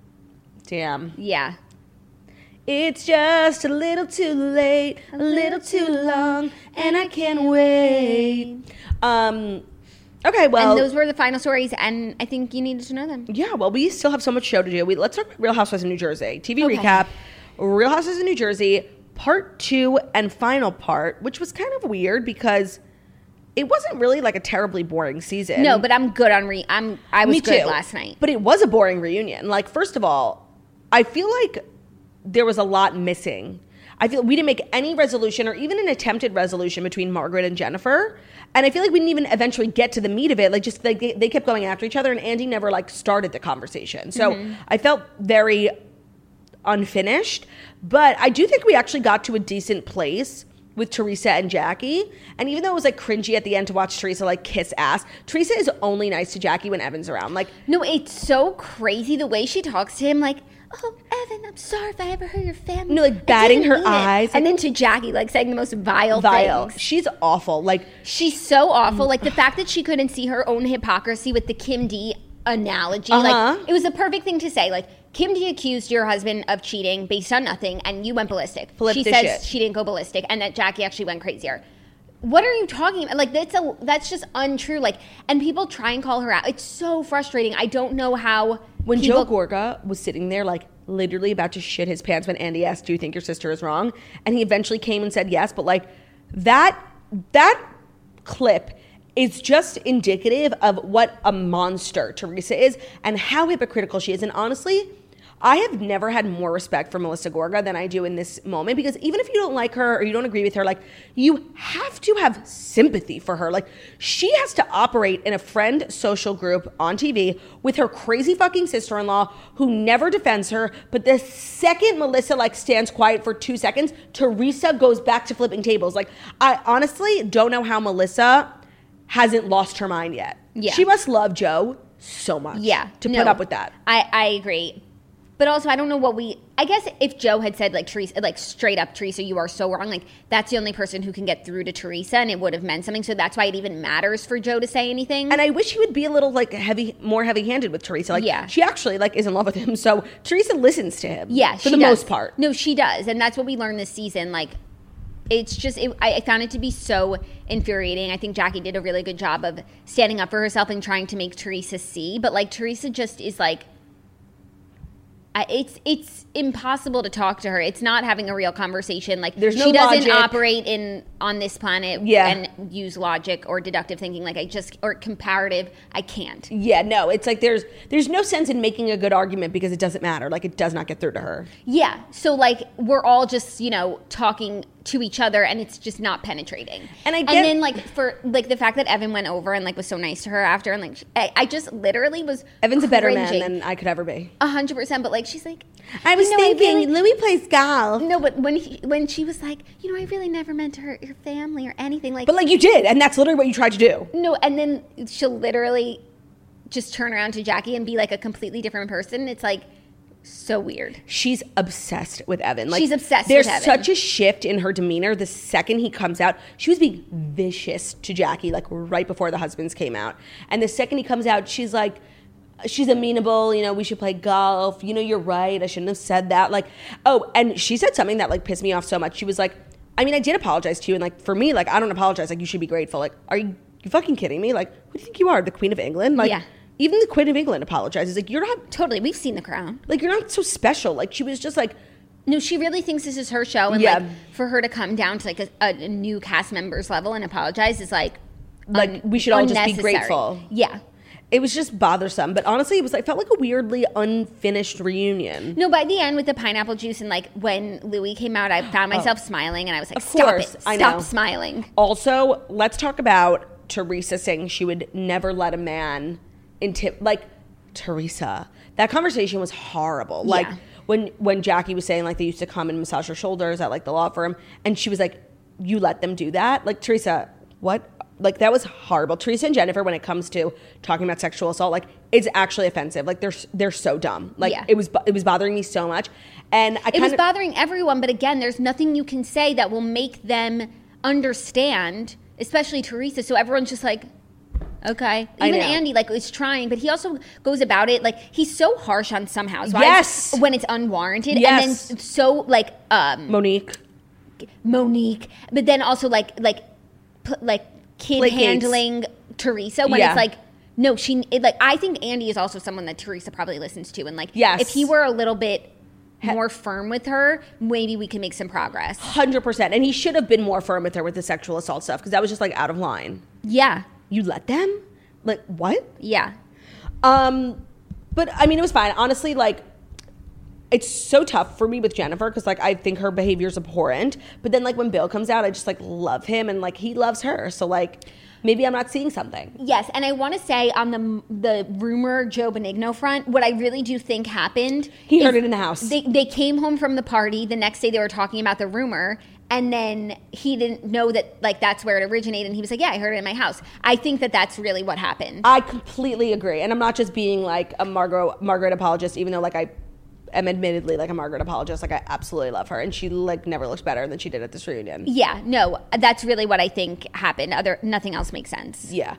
Damn. Yeah. It's just a little too late, a little too long, and I can't wait. Um, okay, well, And those were the final stories, and I think you needed to know them. yeah, well, we still have so much show to do. We let's talk about Real Housewives of New Jersey. T V Okay. recap: Real Housewives of New Jersey, part two and final part, which was kind of weird because it wasn't really like a terribly boring season. No, but I'm good on re. I'm. I was Me good too. last night. But it was a boring reunion. Like, first of all, I feel like there was a lot missing. I feel we didn't make any resolution or even an attempted resolution between Margaret and Jennifer. And I feel like we didn't even eventually get to the meat of it. Like, just like they, they kept going after each other, and Andy never like started the conversation. So Mm-hmm. I felt very unfinished. But I do think we actually got to a decent place with Teresa and Jackie. And even though it was like cringy at the end to watch Teresa like kiss ass, Teresa is only nice to Jackie when Evan's around. Like, No, it's so crazy the way she talks to him. Like, oh, Evan, I'm sorry if I ever hurt your family. No, like, I batting didn't her mean it." eyes, and like- then to Jackie, like saying the most vile, vile. things. She's awful. Like, She's so awful. Like the fact that she couldn't see her own hypocrisy with the Kim D analogy. Uh-huh. Like it was the perfect thing to say. Like Kim D accused your husband of cheating based on nothing, and you went ballistic. Flip she the says shit. she didn't go ballistic, and that Jackie actually went crazier. What are you talking about? Like that's a that's just untrue. Like, and people try and call her out. It's so frustrating. I don't know how when people, Joe Gorga was sitting there, like, literally about to shit his pants when Andy asked, do you think your sister is wrong? And he eventually came and said yes. But, like, that that clip is just indicative of what a monster Teresa is and how hypocritical she is. And honestly, I have never had more respect for Melissa Gorga than I do in this moment, because even if you don't like her or you don't agree with her, like, you have to have sympathy for her. Like, she has to operate in a friend social group on T V with her crazy fucking sister-in-law who never defends her. But the second Melissa like stands quiet for two seconds, Teresa goes back to flipping tables. Like, I honestly don't know how Melissa hasn't lost her mind yet. Yeah. She must love Joe so much yeah to no, put up with that. I I agree. But also, I don't know what we. I guess if Joe had said like Teresa, like straight up, Teresa, you are so wrong. Like that's the only person who can get through to Teresa, and it would have meant something. So that's why it even matters for Joe to say anything. And I wish he would be a little like heavy, more heavy-handed with Teresa. Like, Yeah. she actually like is in love with him, so Teresa listens to him. yeah, for she the does. most part. No, she does, and that's what we learned this season. Like, it's just it, I, I found it to be so infuriating. I think Jackie did a really good job of standing up for herself and trying to make Teresa see. But like Teresa just is like. I, it's it's impossible to talk to her. It's not having a real conversation. Like There's no she doesn't logic. operate in on this planet Yeah. and use logic or deductive thinking. Like I just or comparative. I can't. Yeah, no, it's like there's there's no sense in making a good argument because it doesn't matter. Like, it does not get through to her. Yeah. So like we're all just you know talking to each other and it's just not penetrating. And I get- and then like for like the fact that Evan went over and like was so nice to her after and like I, I just literally was. Evan's a better man cringing. than I could ever be. A hundred percent. But like she's like. I was you know, thinking, really- Louis plays golf. No, but when he, when she was like, you know, I really never meant to hurt your family or anything. Like, But like, you did, and that's literally what you tried to do. no, and then she'll literally just turn around to Jackie and be like a completely different person. It's like so weird. She's obsessed with Evan. Like, She's obsessed there's with Evan. such a shift in her demeanor the second he comes out. She was being vicious to Jackie, like, right before the husbands came out. And the second he comes out, she's like, she's amenable, you know, we should play golf. You know, you're right. I shouldn't have said that. Like, oh, and she said something that, like, pissed me off so much. She was like, I mean, I did apologize to you. And, like, for me, like, I don't apologize. Like, you should be grateful. Like, are you, you fucking kidding me? Like, who do you think you are? The Queen of England? Like, Yeah. even the Queen of England apologizes. Like, you're not, Totally. We've seen The Crown. like, you're not so special. Like, she was just like, No, she really thinks this is her show, and Yeah. like for her to come down to like a, a new cast member's level and apologize is like Like, un- we should all just be unnecessary. grateful. Yeah. It was just bothersome, but honestly, it was like felt like a weirdly unfinished reunion. No, by the end with the pineapple juice and like when Louis came out, I found myself smiling and I was like, Of "Stop course, it! I Stop know. smiling." Also, let's talk about Teresa saying she would never let a man intip like Teresa. That conversation was horrible. Like Yeah. when when Jackie was saying like they used to come and massage her shoulders at like the law firm, and she was like, "You let them do that?" Like, Teresa, what? Like, that was horrible. Teresa and Jennifer, when it comes to talking about sexual assault, like, it's actually offensive. Like, they're they're so dumb. Like, Yeah. it was it was bothering me so much, and I It kind was of bothering everyone, but again, there's nothing you can say that will make them understand, especially Teresa. So everyone's just like, okay. I Even know. Andy, like, is trying, but he also goes about it, like, he's so harsh on some housewives. Yes. When it's unwarranted. Yes. And then so, like, um, Monique. Monique, but then also, like, like, put, like, kid Placates. handling Teresa when Yeah. it's like, no, she, it, like, I think Andy is also someone that Teresa probably listens to. And, like, Yes. if he were a little bit more firm with her, maybe we can make some progress. one hundred percent. And he should have been more firm with her with the sexual assault stuff, because that was just like out of line. Yeah. You let them? Like, what? Yeah. Um, but I mean, it was fine. Honestly, like, it's so tough for me with Jennifer because, like, I think her behavior is abhorrent. But then, like, when Bill comes out, I just, like, love him, and, like, he loves her. So, like, maybe I'm not seeing something. Yes, and I want to say on the the rumor Joe Benigno front, what I really do think happened. He heard is it in the house. They they came home from the party. The next day they were talking about the rumor, and then he didn't know that like that's where it originated. And he was like, "Yeah, I heard it in my house." I think that that's really what happened. I completely agree. And I'm not just being, like, a Margot, Margaret apologist, even though, like, I am admittedly, like, a Margaret apologist. Like, I absolutely love her. And she, like, never looks better than she did at this reunion. Yeah, no, that's really what I think happened. Other nothing else makes sense. Yeah.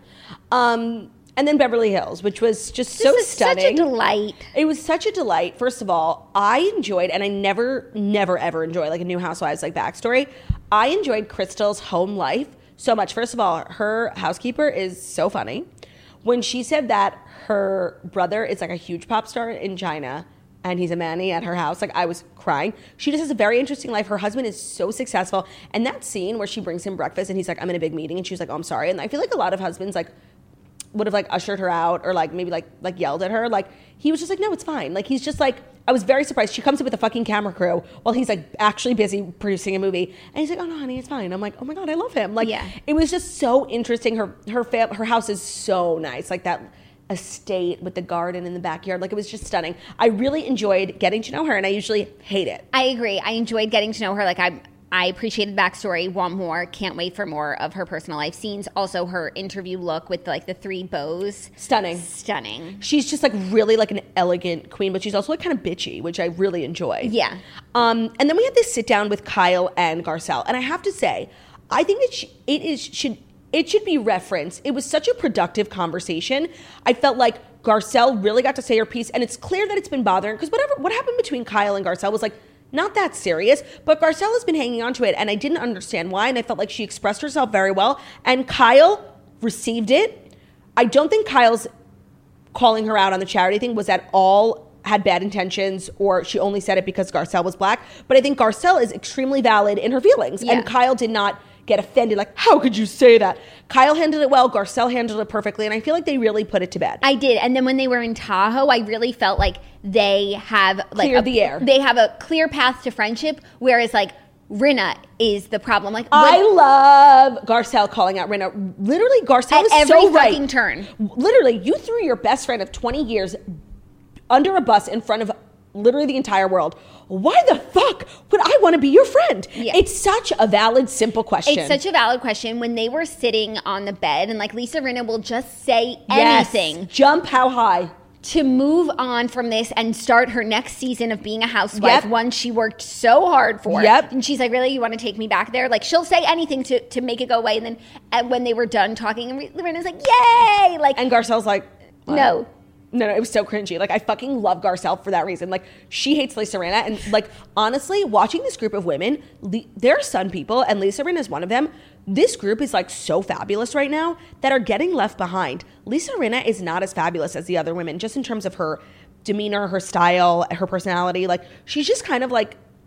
Um, and then Beverly Hills, which was just so this was stunning. such a delight. It was such a delight. First of all, I enjoyed, and I never, never, ever enjoy like a new housewives like backstory. I enjoyed Crystal's home life so much. First of all, her housekeeper is so funny. When she said that her brother is like a huge pop star in China and he's a manny at her house, like, I was crying. She just has a very interesting life. Her husband is so successful. And that scene where she brings him breakfast and he's like, I'm in a big meeting, and she's like, oh, I'm sorry. And I feel like a lot of husbands like would have like ushered her out or like maybe like like yelled at her. Like, he was just like, no, it's fine. Like, he's just like, I was very surprised. She comes in with a fucking camera crew while he's like actually busy producing a movie, and he's like, oh no, honey, it's fine. I'm like, oh my God, I love him. Like, Yeah. it was just so interesting. Her her fam- her house is so nice, like that estate with the garden in the backyard. Like, it was just stunning. I really enjoyed getting to know her, and I usually hate it. I agree. I enjoyed getting to know her. Like I, I appreciated the backstory. Want more? Can't wait for more of her personal life scenes. Also, her interview look with like the three bows, Stunning. stunning. She's just like really like an elegant queen, but she's also like kind of bitchy, which I really enjoy. Yeah. Um, and then we had this sit down with Kyle and Garcelle, and I have to say, I think that she, it is should it should be referenced. It was such a productive conversation. I felt like Garcelle really got to say her piece, and it's clear that it's been bothering because whatever what happened between Kyle and Garcelle was like not that serious, but Garcelle has been hanging on to it, and I didn't understand why, and I felt like she expressed herself very well, and Kyle received it. I don't think Kyle's calling her out on the charity thing was at all had bad intentions, or she only said it because Garcelle was black, but I think Garcelle is extremely valid in her feelings, Yeah. and Kyle did not get offended, like, how could you say that? Kyle handled it well, Garcelle handled it perfectly, and I feel like they really put it to bed. I did. And then when they were in Tahoe, I really felt like they have like Cleared a, the air. They have a clear path to friendship, whereas like Rinna is the problem. Like I when- love Garcelle calling out Rinna. Literally, Garcelle At is every so right. fucking turn. Literally, you threw your best friend of twenty years under a bus in front of literally the entire world. Why the fuck would I want to be your friend? Yeah. It's such a valid, simple question. It's such a valid question. When they were sitting on the bed, and like Lisa Rinna will just say Yes. anything Jump how high? to move on from this and start her next season of being a housewife, Yep. one she worked so hard for. Yep. And she's like, really, you want to take me back there? Like, she'll say anything to, to make it go away. And then and when they were done talking, and Rinna's like, yay! Like, And Garcelle's like, what? no. No, no, it was so cringy. Like, I fucking love Garcelle for that reason. Like, she hates Lisa Rinna. And, like, honestly, watching this group of women, Le- they're Sun people, and Lisa Rinna is one of them. This group is, like, so fabulous right now that are getting left behind. Lisa Rinna is not as fabulous as the other women, just in terms of her demeanor, her style, her personality. Like, she's just kind of, like,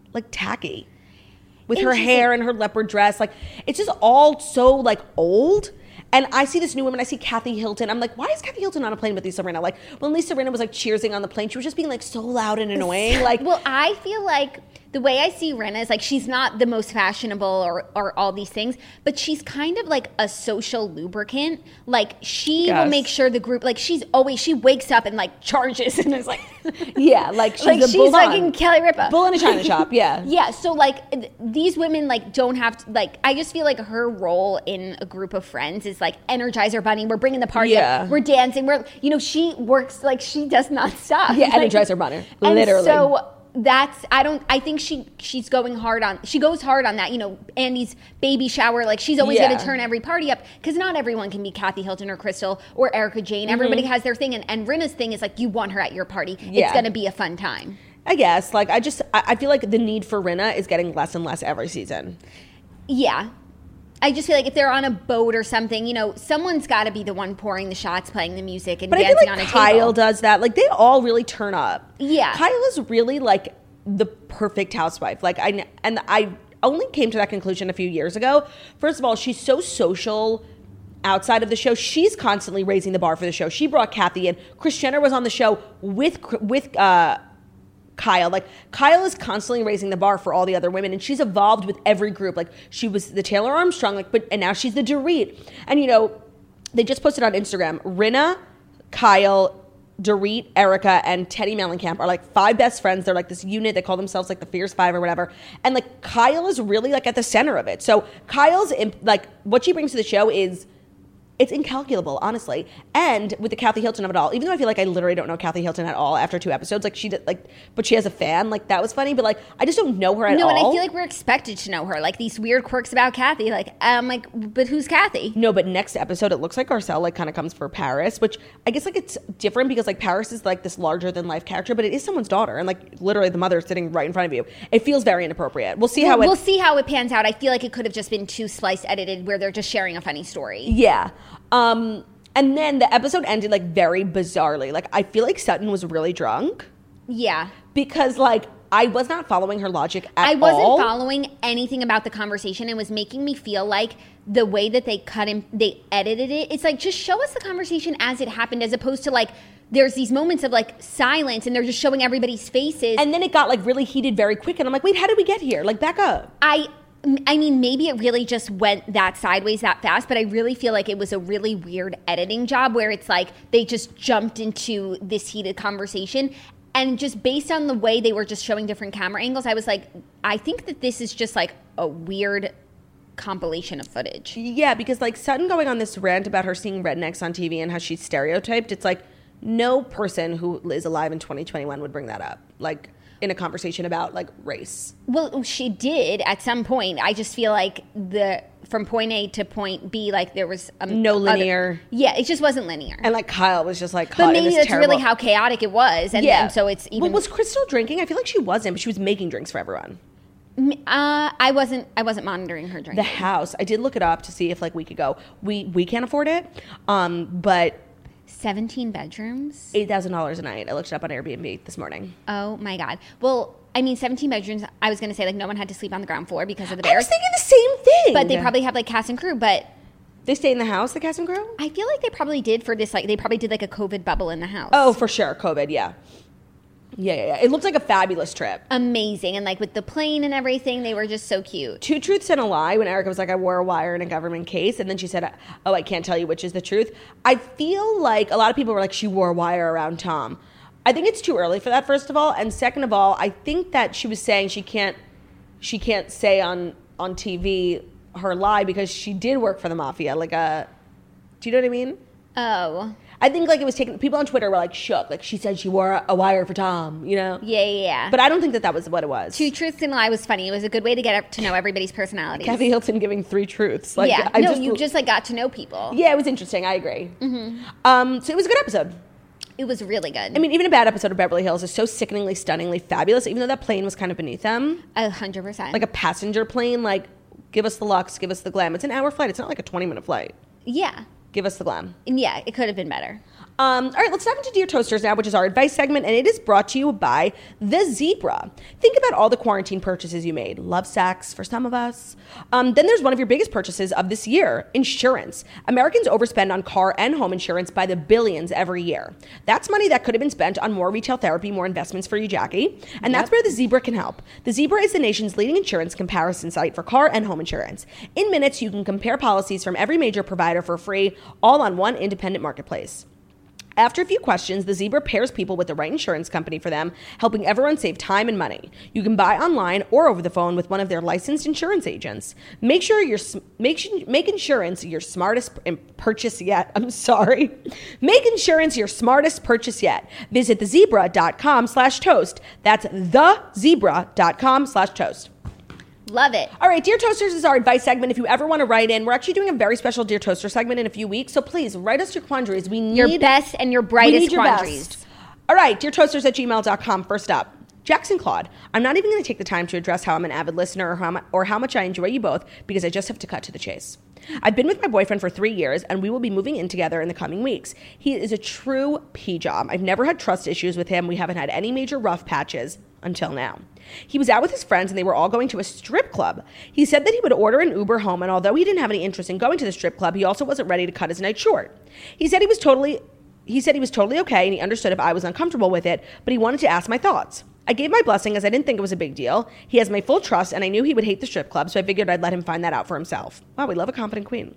like tacky. With her hair and her leopard dress. Like, it's just all so, like, old. And I see this new woman. I see Kathy Hilton. I'm like, why is Kathy Hilton on a plane with Lisa Rinna? Like, when Lisa Rinna was, like, cheersing on the plane, she was just being, like, so loud and annoying. Like, well, I feel like the way I see Rinna is, like, she's not the most fashionable or, or all these things, but she's kind of like a social lubricant. Like, she yes. will make sure the group, like, she's always, she wakes up and, like, charges and is like, yeah, like, she's, like, the she's like Kelly Ripa. Bull in a china shop, yeah. Yeah, so, like, th- these women, like, don't have to, like, I just feel like her role in a group of friends is, like, Energizer Bunny, we're bringing the party yeah. up, we're dancing, we're, you know, she works, like, she does not stop. Yeah, like, Energizer Bunny, literally. So, that's I don't I think she she's going hard on she goes hard on that, you know, Andy's baby shower, like she's always yeah. going to turn every party up because not everyone can be Kathy Hilton or Crystal or Erica Jane. Mm-hmm. Everybody has their thing, and, and Rinna's thing is like you want her at your party. Yeah. It's going to be a fun time. I guess like I just I, I feel like the need for Rinna is getting less and less every season. Yeah. I just feel like if they're on a boat or something, you know, someone's got to be the one pouring the shots, playing the music, and but dancing I feel like on a Kyle table. does that. Like, they all really turn up. Yeah. Kyle is really, like, the perfect housewife. Like, I, and I only came to that conclusion a few years ago. First of all, she's so social outside of the show. She's constantly raising the bar for the show. She brought Kathy in. Kris Jenner was on the show with, with, uh, Kyle. Like, Kyle is constantly raising the bar for all the other women, and she's evolved with every group. Like, she was the Taylor Armstrong, like, but and now she's the Dorit. And you know, they just posted on Instagram, Rinna, Kyle, Dorit, Erica, and Teddi Mellencamp are like five best friends. They're like this unit. They call themselves like the Fierce Five or whatever. And like Kyle is really like at the center of it. So Kyle's like what she brings to the show is it's incalculable, honestly. And with the Kathy Hilton of it all, even though I feel like I literally don't know Kathy Hilton at all after two episodes, like she did, like, but she has a fan, like that was funny. But like, I just don't know her at no, all. No, and I feel like we're expected to know her, like these weird quirks about Kathy. Like, I'm like, but who's Kathy? No, but next episode, it looks like Garcelle like kind of comes for Paris, which I guess like it's different because like Paris is like this larger than life character, but it is someone's daughter, and like literally the mother is sitting right in front of you. It feels very inappropriate. We'll see well, how it. We'll see how it pans out. I feel like it could have just been too spliced edited where they're just sharing a funny story. Yeah. Um. And then the episode ended like very bizarrely. Like I feel like Sutton was really drunk. Yeah. Because like I was not following her logic at all. I wasn't all. following anything about the conversation. It was making me feel like the way that they cut him, they edited it. It's like, just show us the conversation as it happened, as opposed to like, there's these moments of like silence and they're just showing everybody's faces. And then it got like really heated very quick. And I'm like, wait, how did we get here? Like back up. I... I mean, maybe it really just went that sideways that fast, but I really feel like it was a really weird editing job where it's like they just jumped into this heated conversation. And just based on the way they were just showing different camera angles, I was like, I think that this is just like a weird compilation of footage. Yeah, because like Sutton going on this rant about her seeing rednecks on T V and how she's stereotyped, it's like no person who is alive in twenty twenty-one would bring that up. Like... in a conversation about like race. Well, she did at some point. I just feel like the from point A to point B, like there was a, no linear. Other, yeah, it just wasn't linear. And like Kyle was just like, caught but maybe in this that's terrible... really how chaotic it was. And, yeah. and so it's even. Well, was Crystal drinking? I feel like she wasn't, but she was making drinks for everyone. Uh, I wasn't. I wasn't monitoring her drinking. The house. I did look it up to see if like we could go. We we can't afford it, um, but. seventeen bedrooms, eight thousand dollars a night. I looked it up on Airbnb this morning. Oh my god. Well, I mean, seventeen bedrooms. I was going to say like no one had to sleep on the ground floor because of the bears. I was thinking the same thing. But they probably have like cast and crew. But they stay in the house, the cast and crew. I feel like they probably did for this. Like they probably did like a COVID bubble in the house. Oh, for sure, COVID. Yeah. Yeah, yeah, yeah. It looked like a fabulous trip. Amazing. And like with the plane and everything, they were just so cute. Two truths and a lie when Erica was like, I wore a wire in a government case. And then she said, oh, I can't tell you which is the truth. I feel like a lot of people were like, she wore a wire around Tom. I think it's too early for that, first of all. And second of all, I think that she was saying she can't she can't say on, on T V her lie because she did work for the mafia. Like a, do you know what I mean? Oh. I think like it was taken, people on Twitter were like shook. Like she said she wore a, a wire for Tom, you know? Yeah, yeah, yeah. But I don't think that that was what it was. Two truths and a lie was funny. It was a good way to get to know everybody's personalities. Kathy Hilton giving three truths. Like, yeah, I no, just, you just like got to know people. Yeah, it was interesting. I agree. Mm-hmm. Um, so it was a good episode. It was really good. I mean, even a bad episode of Beverly Hills is so sickeningly, stunningly fabulous, even though that plane was kind of beneath them. A hundred percent. Like a passenger plane, like, give us the lux, give us the glam. It's an hour flight. It's not like a twenty-minute flight. Yeah. Give us the glam. And yeah, it could have been better. Um, all right, let's dive into Dear Toasters now, which is our advice segment, and it is brought to you by The Zebra. Think about all the quarantine purchases you made. Love sex for some of us. Um, then there's one of your biggest purchases of this year, insurance. Americans overspend on car and home insurance by the billions every year. That's money that could have been spent on more retail therapy, more investments for you, Jackie. And that's yep. where The Zebra can help. The Zebra is the nation's leading insurance comparison site for car and home insurance. In minutes, you can compare policies from every major provider for free, all on one independent marketplace. After a few questions, The Zebra pairs people with the right insurance company for them, helping everyone save time and money. You can buy online or over the phone with one of their licensed insurance agents. Make sure your make make insurance your smartest purchase yet. I'm sorry. Make insurance your smartest purchase yet. Visit thezebra.com slash toast. That's thezebra.com slash toast. Love it. All right, Dear Toasters is our advice segment. If you ever want to write in, we're actually doing a very special Dear Toaster segment in a few weeks. So please write us your quandaries. We need your best and your brightest your quandaries. Best. All right, dear toasters at gmail dot com. First up, Jackson Claude. I'm not even going to take the time to address how I'm an avid listener or how, my, or how much I enjoy you both because I just have to cut to the chase. I've been with my boyfriend for three years and we will be moving in together in the coming weeks. He is a true P-job. I've never had trust issues with him. We haven't had any major rough patches until now. He was out with his friends and they were all going to a strip club. He said that he would order an Uber home, and although he didn't have any interest in going to the strip club, he also wasn't ready to cut his night short. He said he was totally he said he was totally okay and he understood if I was uncomfortable with it, but he wanted to ask my thoughts. I gave my blessing as I didn't think it was a big deal. He has my full trust and I knew he would hate the strip club, so I figured I'd let him find that out for himself. Wow, we love a confident queen.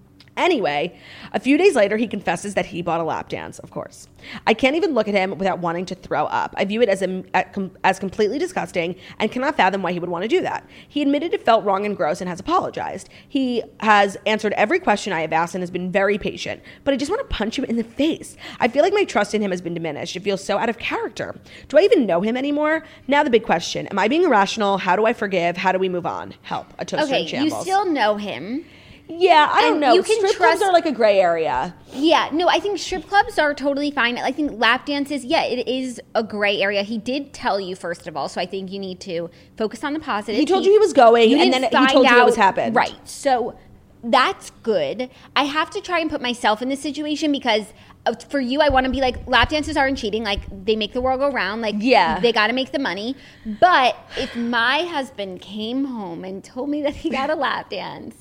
Anyway, a few days later, he confesses that he bought a lap dance, of course. I can't even look at him without wanting to throw up. I view it as a, as completely disgusting and cannot fathom why he would want to do that. He admitted it felt wrong and gross and has apologized. He has answered every question I have asked and has been very patient, but I just want to punch him in the face. I feel like my trust in him has been diminished. It feels so out of character. Do I even know him anymore? Now the big question. Am I being irrational? How do I forgive? How do we move on? Help. A toaster okay, in shambles. You still know him. Yeah, I don't and know. You can strip trust, clubs are like a gray area. Yeah, no, I think strip clubs are totally fine. I think lap dances, yeah, it is a gray area. He did tell you, first of all, so I think you need to focus on the positive. He told he, you he was going, and then he told out, you what was happened. Right, so that's good. I have to try and put myself in this situation because for you, I want to be like, lap dances aren't cheating. Like, they make the world go round. Like, yeah. they got to make the money. But if my husband came home and told me that he got a lap dance,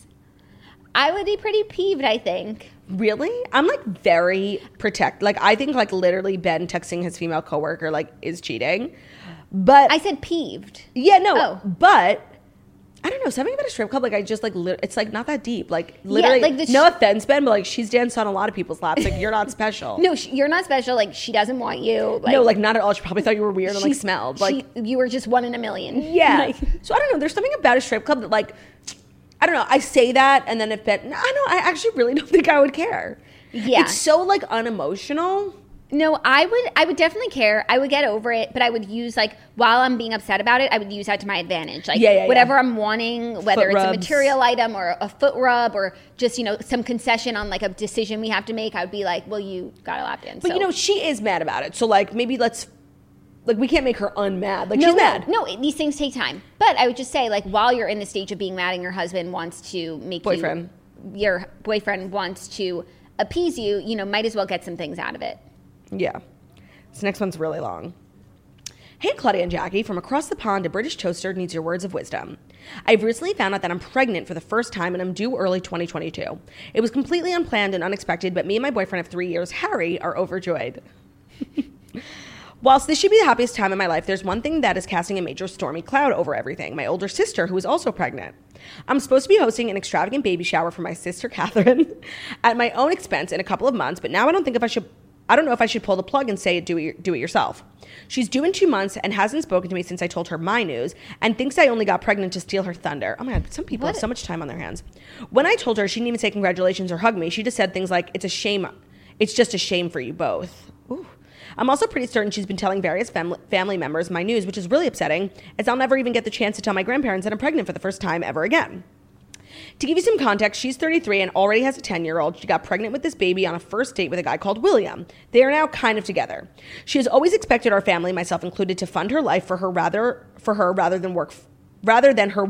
I would be pretty peeved, I think. Really? I'm like very protect. Like, I think like literally Ben texting his female coworker like is cheating. But I said peeved. Yeah, no. Oh. But I don't know, something about a strip club, like I just like li- it's like not that deep. Like literally, yeah, like the no sh- offense, Ben, but like she's danced on a lot of people's laps. Like you're not special. No, sh- you're not special. Like she doesn't want you. Like, no, like not at all. She probably thought you were weird and like smelled. Like she, you were just one in a million. Yeah. Like, so I don't know. There's something about a strip club that like. I don't know. I say that, and then if Ben, no, I know. I actually really don't think I would care. Yeah, it's so like unemotional. No, I would. I would definitely care. I would get over it, but I would use like while I'm being upset about it, I would use that to my advantage. Like yeah, yeah, whatever yeah. I'm wanting, whether foot it's rubs. a material item or a foot rub or just you know some concession on like a decision we have to make, I would be like, "Well, you got a lap dance." But so. you know, she is mad about it. So like maybe let's. Like, we can't make her unmad. Like, no, she's mad. No, no, these things take time. But I would just say, like, while you're in the stage of being mad and your husband wants to make boyfriend. you... Your boyfriend wants to appease you, you know, might as well get some things out of it. Yeah. This next one's really long. Hey, Claudia and Jackie, from across the pond, a British toaster needs your words of wisdom. I've recently found out that I'm pregnant for the first time and I'm due early twenty twenty-two. It was completely unplanned and unexpected, but me and my boyfriend of three years, Harry, are overjoyed. Whilst this should be the happiest time in my life, there's one thing that is casting a major stormy cloud over everything. My older sister, who is also pregnant. I'm supposed to be hosting an extravagant baby shower for my sister, Catherine, at my own expense in a couple of months, but now I don't think if I should, I don't know if I should pull the plug and say do it, do it yourself. She's due in two months and hasn't spoken to me since I told her my news and thinks I only got pregnant to steal her thunder. Oh my God, some people what? have so much time on their hands. When I told her, she didn't even say congratulations or hug me. She just said things like, it's a shame. It's just a shame for you both. Ooh. I'm also pretty certain she's been telling various fam- family members my news, which is really upsetting, as I'll never even get the chance to tell my grandparents that I'm pregnant for the first time ever again. To give you some context, she's thirty-three and already has a ten-year-old. She got pregnant with this baby on a first date with a guy called William. They are now kind of together. She has always expected our family, myself included, to fund her life for her rather for her rather than work rather than her work.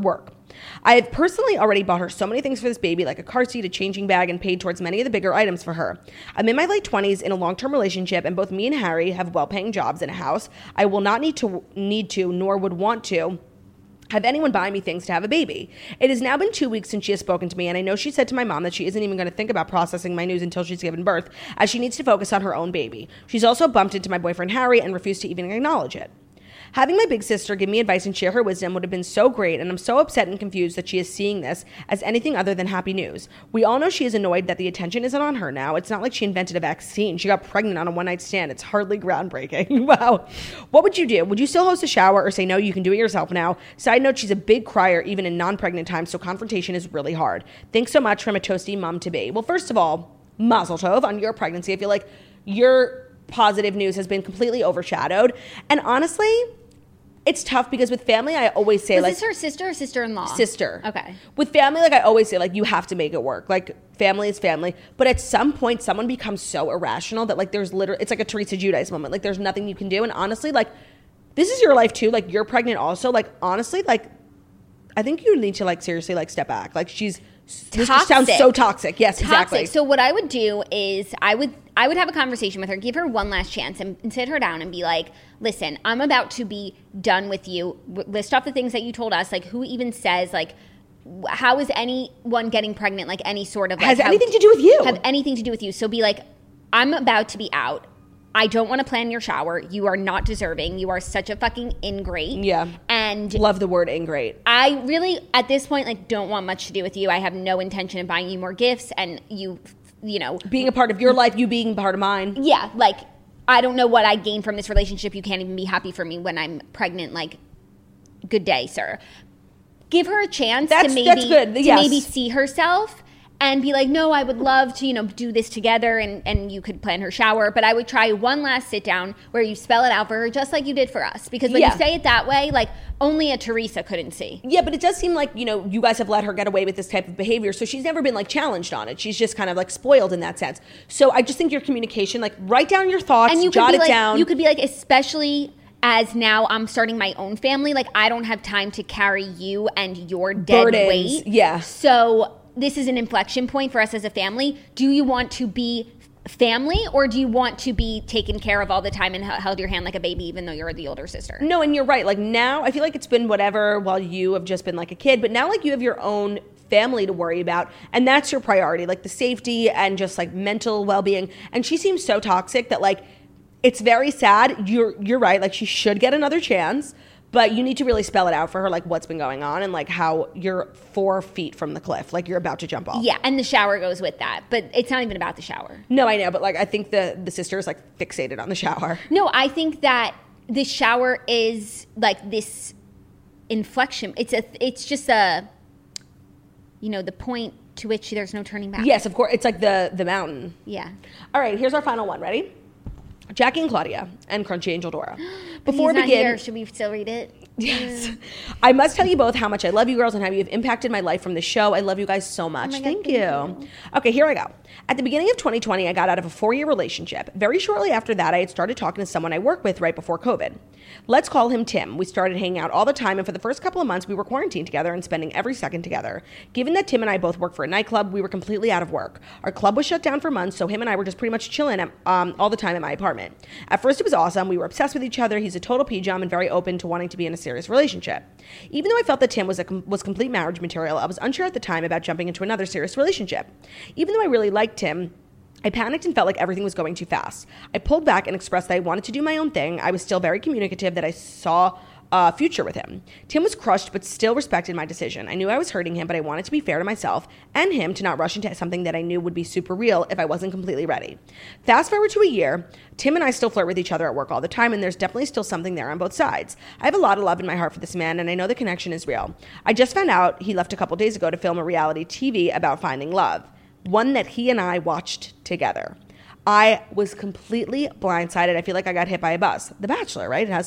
I have personally already bought her so many things for this baby, like a car seat, a changing bag, and paid towards many of the bigger items for her. I'm in my late twenties in a long-term relationship, and both me and Harry have well-paying jobs and a house. I will not need to, need to, nor would want to, have anyone buy me things to have a baby. It has now been two weeks since she has spoken to me, and I know she said to my mom that she isn't even going to think about processing my news until she's given birth, as she needs to focus on her own baby. She's also bumped into my boyfriend Harry and refused to even acknowledge it. Having my big sister give me advice and share her wisdom would have been so great, and I'm so upset and confused that she is seeing this as anything other than happy news. We all know she is annoyed that the attention isn't on her now. It's not like she invented a vaccine. She got pregnant on a one-night stand. It's hardly groundbreaking. Wow. What would you do? Would you still host a shower or say, no, you can do it yourself now? Side note, she's a big crier even in non-pregnant times, so confrontation is really hard. Thanks so much from a toasty mom-to-be. Well, first of all, mazel tov on your pregnancy. I feel like your positive news has been completely overshadowed. And honestly, it's tough because with family, I always say, Was like... this her sister or sister-in-law? Sister. Okay. With family, like, I always say, like, you have to make it work. Like, family is family. But at some point, someone becomes so irrational that, like, there's literally... It's like a Teresa Giudice moment. Like, there's nothing you can do. And honestly, like, this is your life, too. Like, you're pregnant also. Like, honestly, like, I think you need to, like, seriously, like, step back. Like, she's... This just sounds so toxic. Yes, toxic. Exactly. So what I would do is I would I would have a conversation with her, give her one last chance, and, and sit her down and be like, listen, I'm about to be done with you. List off the things that you told us. Like, who even says, like, how is anyone getting pregnant? Like, any sort of... Like, has how, anything to do with you. Have anything to do with you. So be like, I'm about to be out. I don't want to plan your shower. You are not deserving. You are such a fucking ingrate. Yeah. And love the word ingrate. I really, at this point, like, don't want much to do with you. I have no intention of buying you more gifts, and you, you know, being a part of your life, you being part of mine. Yeah. Like, I don't know what I gain from this relationship. You can't even be happy for me when I'm pregnant. Like, good day, sir. Give her a chance that's, to maybe, that's good. to yes. maybe see herself. And be like, no, I would love to, you know, do this together, and, and you could plan her shower. But I would try one last sit down where you spell it out for her just like you did for us. Because when yeah. you say it that way, like, only a Teresa couldn't see. Yeah, but it does seem like, you know, you guys have let her get away with this type of behavior. So she's never been, like, challenged on it. She's just kind of, like, spoiled in that sense. So I just think your communication, like, write down your thoughts, and you jot could be it like, down. You could be like, especially... as now I'm starting my own family, like, I don't have time to carry you and your dead Burdens. weight. Yeah. So this is an inflection point for us as a family. Do you want to be family, or do you want to be taken care of all the time and h- held your hand like a baby, even though you're the older sister? No, and you're right. Like, now I feel like it's been whatever while you have just been like a kid, but now, like, you have your own family to worry about, and that's your priority, like the safety and just, like, mental well-being. And she seems so toxic that, like, it's very sad. You're you're right. Like, she should get another chance, but you need to really spell it out for her, like, what's been going on and, like, how you're four feet from the cliff, like, you're about to jump off. Yeah, and the shower goes with that, but it's not even about the shower. No, I know, but, like, I think the the sister is, like, fixated on the shower. No, I think that the shower is, like, this inflection. It's a. It's just a, you know, the point to which there's no turning back. Yes, of course. It's like the the mountain. Yeah. All right, here's our final one. Ready? Jackie and Claudia and Crunchy Angel Dora. Before we we begin, begin, should we still read it? Yes. I must tell you both how much I love you girls and how you have impacted my life from the show. I love you guys so much. Oh my God, thank, thank you. you. Okay, here I go. At the beginning of twenty twenty, I got out of a four-year relationship. Very shortly after that, I had started talking to someone I work with right before COVID. Let's call him Tim. We started hanging out all the time, and for the first couple of months, we were quarantined together and spending every second together. Given that Tim and I both work for a nightclub, we were completely out of work. Our club was shut down for months, so him and I were just pretty much chilling at, um, all the time at my apartment. At first, it was awesome. We were obsessed with each other. He's a total P-jum and very open to wanting to be in a serious relationship. Even though I felt that Tim was a com- was complete marriage material, I was unsure at the time about jumping into another serious relationship. Even though I really liked Tim, I panicked and felt like everything was going too fast. I pulled back and expressed that I wanted to do my own thing. I was still very communicative that I saw a future with him. Tim was crushed but still respected my decision. I knew I was hurting him, but I wanted to be fair to myself and him to not rush into something that I knew would be super real if I wasn't completely ready. Fast forward to a year, Tim and I still flirt with each other at work all the time, and there's definitely still something there on both sides. I have a lot of love in my heart for this man, and I know the connection is real. I just found out he left a couple days ago to film a reality T V about finding love, one that he and I watched together. I was completely blindsided. I feel like I got hit by a bus. The Bachelor, right? It has to be?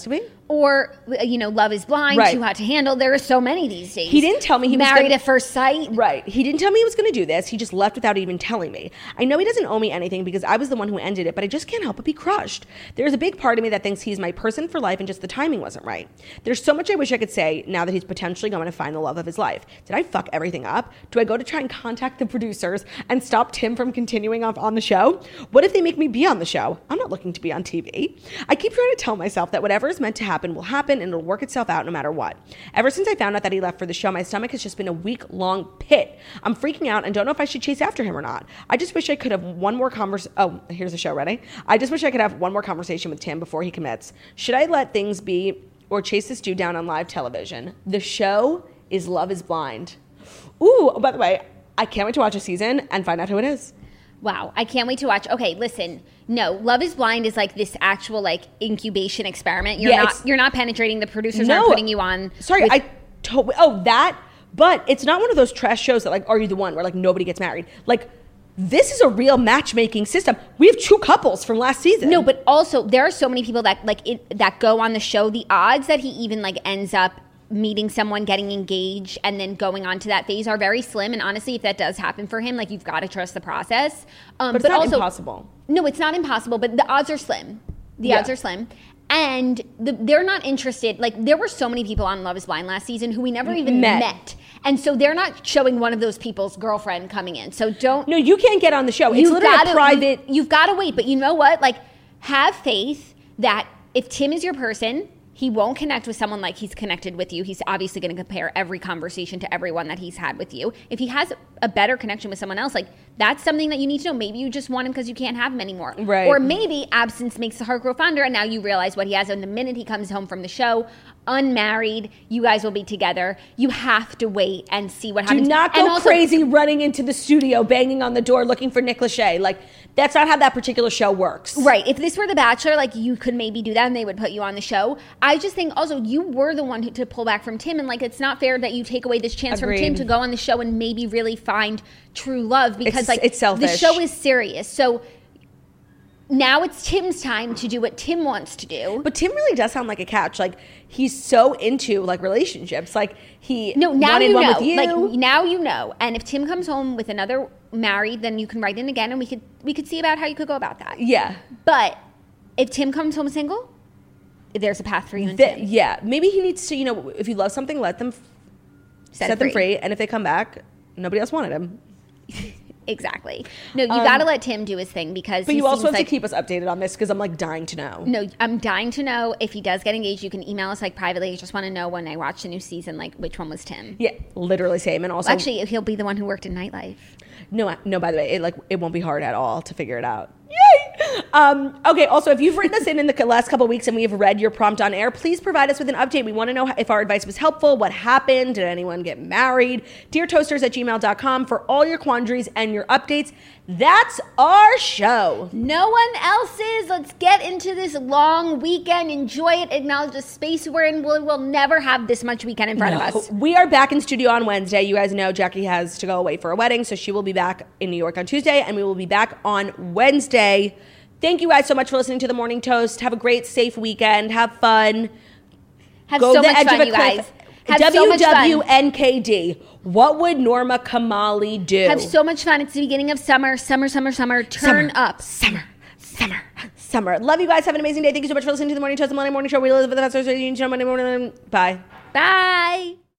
Or, you know, Love is Blind, Right. Too Hot to Handle. There are so many these days. He didn't tell me he was Married gonna- at First Sight. Right. He didn't tell me he was going to do this. He just left without even telling me. I know he doesn't owe me anything because I was the one who ended it, but I just can't help but be crushed. There's a big part of me that thinks he's my person for life and just the timing wasn't right. There's so much I wish I could say now that he's potentially going to find the love of his life. Did I fuck everything up? Do I go to try and contact the producers and stop Tim from continuing off on the show? What if they make me be on the show? I'm not looking to be on T V. I keep trying to tell myself that whatever is meant to happen will happen and it'll work itself out no matter what. Ever since I found out that he left for the show, my stomach has just been a week-long pit. I'm freaking out and don't know if I should chase after him or not. I just wish I could have one more conversation. Oh, here's the show. Ready? I just wish I could have one more conversation with Tim before he commits. Should I let things be or chase this dude down on live television? The show is Love is Blind. Ooh, oh, by the way, I can't wait to watch a season and find out who it is. Wow, I can't wait to watch. Okay, listen. No, Love is Blind is like this actual like incubation experiment. You're Yeah, not it's- you're not penetrating. The producers No. aren't putting you on. Sorry, with- I totally. Oh, that. But it's not one of those trash shows that like Are You the One where like nobody gets married. Like this is a real matchmaking system. We have two couples from last season. No, but also there are so many people that like it, that go on the show. The odds that he even like ends up meeting someone, getting engaged, and then going on to that phase are very slim. And honestly, if that does happen for him, like you've got to trust the process. Um, But it's not also, impossible. No, it's not impossible, but the odds are slim. The Yeah. odds are slim. And the, they're not interested. Like, there were so many people on Love is Blind last season who we never even Met. met. And so they're not showing one of those people's girlfriend coming in. So don't. No, you can't get on the show. It's You've literally gotta- a private. You, you've got to wait. But you know what? Like, have faith that if Tim is your person, he won't connect with someone like he's connected with you. He's obviously going to compare every conversation to everyone that he's had with you. If he has a better connection with someone else, like that's something that you need to know. Maybe you just want him because you can't have him anymore. Right. Or maybe absence makes the heart grow fonder, and now you realize what he has. And the minute he comes home from the show, unmarried, you guys will be together. You have to wait and see what Do happens. not go And also- crazy running into the studio, banging on the door, looking for Nick Lachey. Like, that's not how that particular show works. Right. If this were The Bachelor, like you could maybe do that and they would put you on the show. I just think also you were the one who, to pull back from Tim, and like it's not fair that you take away this chance Agreed. from Tim to go on the show and maybe really find true love because It's- like it's selfish. the show is serious. So now it's Tim's time to do what Tim wants to do. But Tim really does sound like a catch. Like, he's so into, like, relationships. Like, he No, now wanted you one know. with you. Like now you know. And if Tim comes home with another married, then you can write in again, and we could we could see about how you could go about that. yeah. But if Tim comes home single, there's a path for you and Th- Tim. yeah. Maybe he needs to, you know, if you love something, let them f- Set set, them free. free. And if they come back, nobody else wanted him. Exactly. No, you Um, got to let Tim do his thing because. But he you also seems have like, to keep us updated on this because I'm, like, dying to know. No, I'm dying to know if he does get engaged. You can email us like privately. I just want to know when I watch the new season, like which one was Tim. Yeah, literally same. And also, Actually, he'll be the one who worked in nightlife. no, no. By the way, it like it won't be hard at all to figure it out. Yay! Um, okay. Also, if you've written us in in the last couple of weeks and we have read your prompt on air, please provide us with an update. We want to know if our advice was helpful. What happened? Did anyone get married? dear toasters at gmail dot com for all your quandaries and your updates. That's our show. No one else's. Let's get into this long weekend. Enjoy it. Acknowledge the space we're in. We'll, we'll never have this much weekend in front of us. We are back in studio on Wednesday. You guys know Jackie has to go away for a wedding, so she will be back in New York on Tuesday, and we will be back on Wednesday. Thank you guys so much for listening to The Morning Toast. Have a great, safe weekend. Have fun. Have Go so to the much edge fun, of a you cliff. guys. Have so much fun. W W N K D. What would Norma Kamali do? Have so much fun. It's the beginning of summer. Summer, summer, summer. Turn Summer, up. Summer, summer, summer. Love you guys. Have an amazing day. Thank you so much for listening to The Morning Toast, the Monday Morning Show. We live with the Monday Morning. Bye. Bye.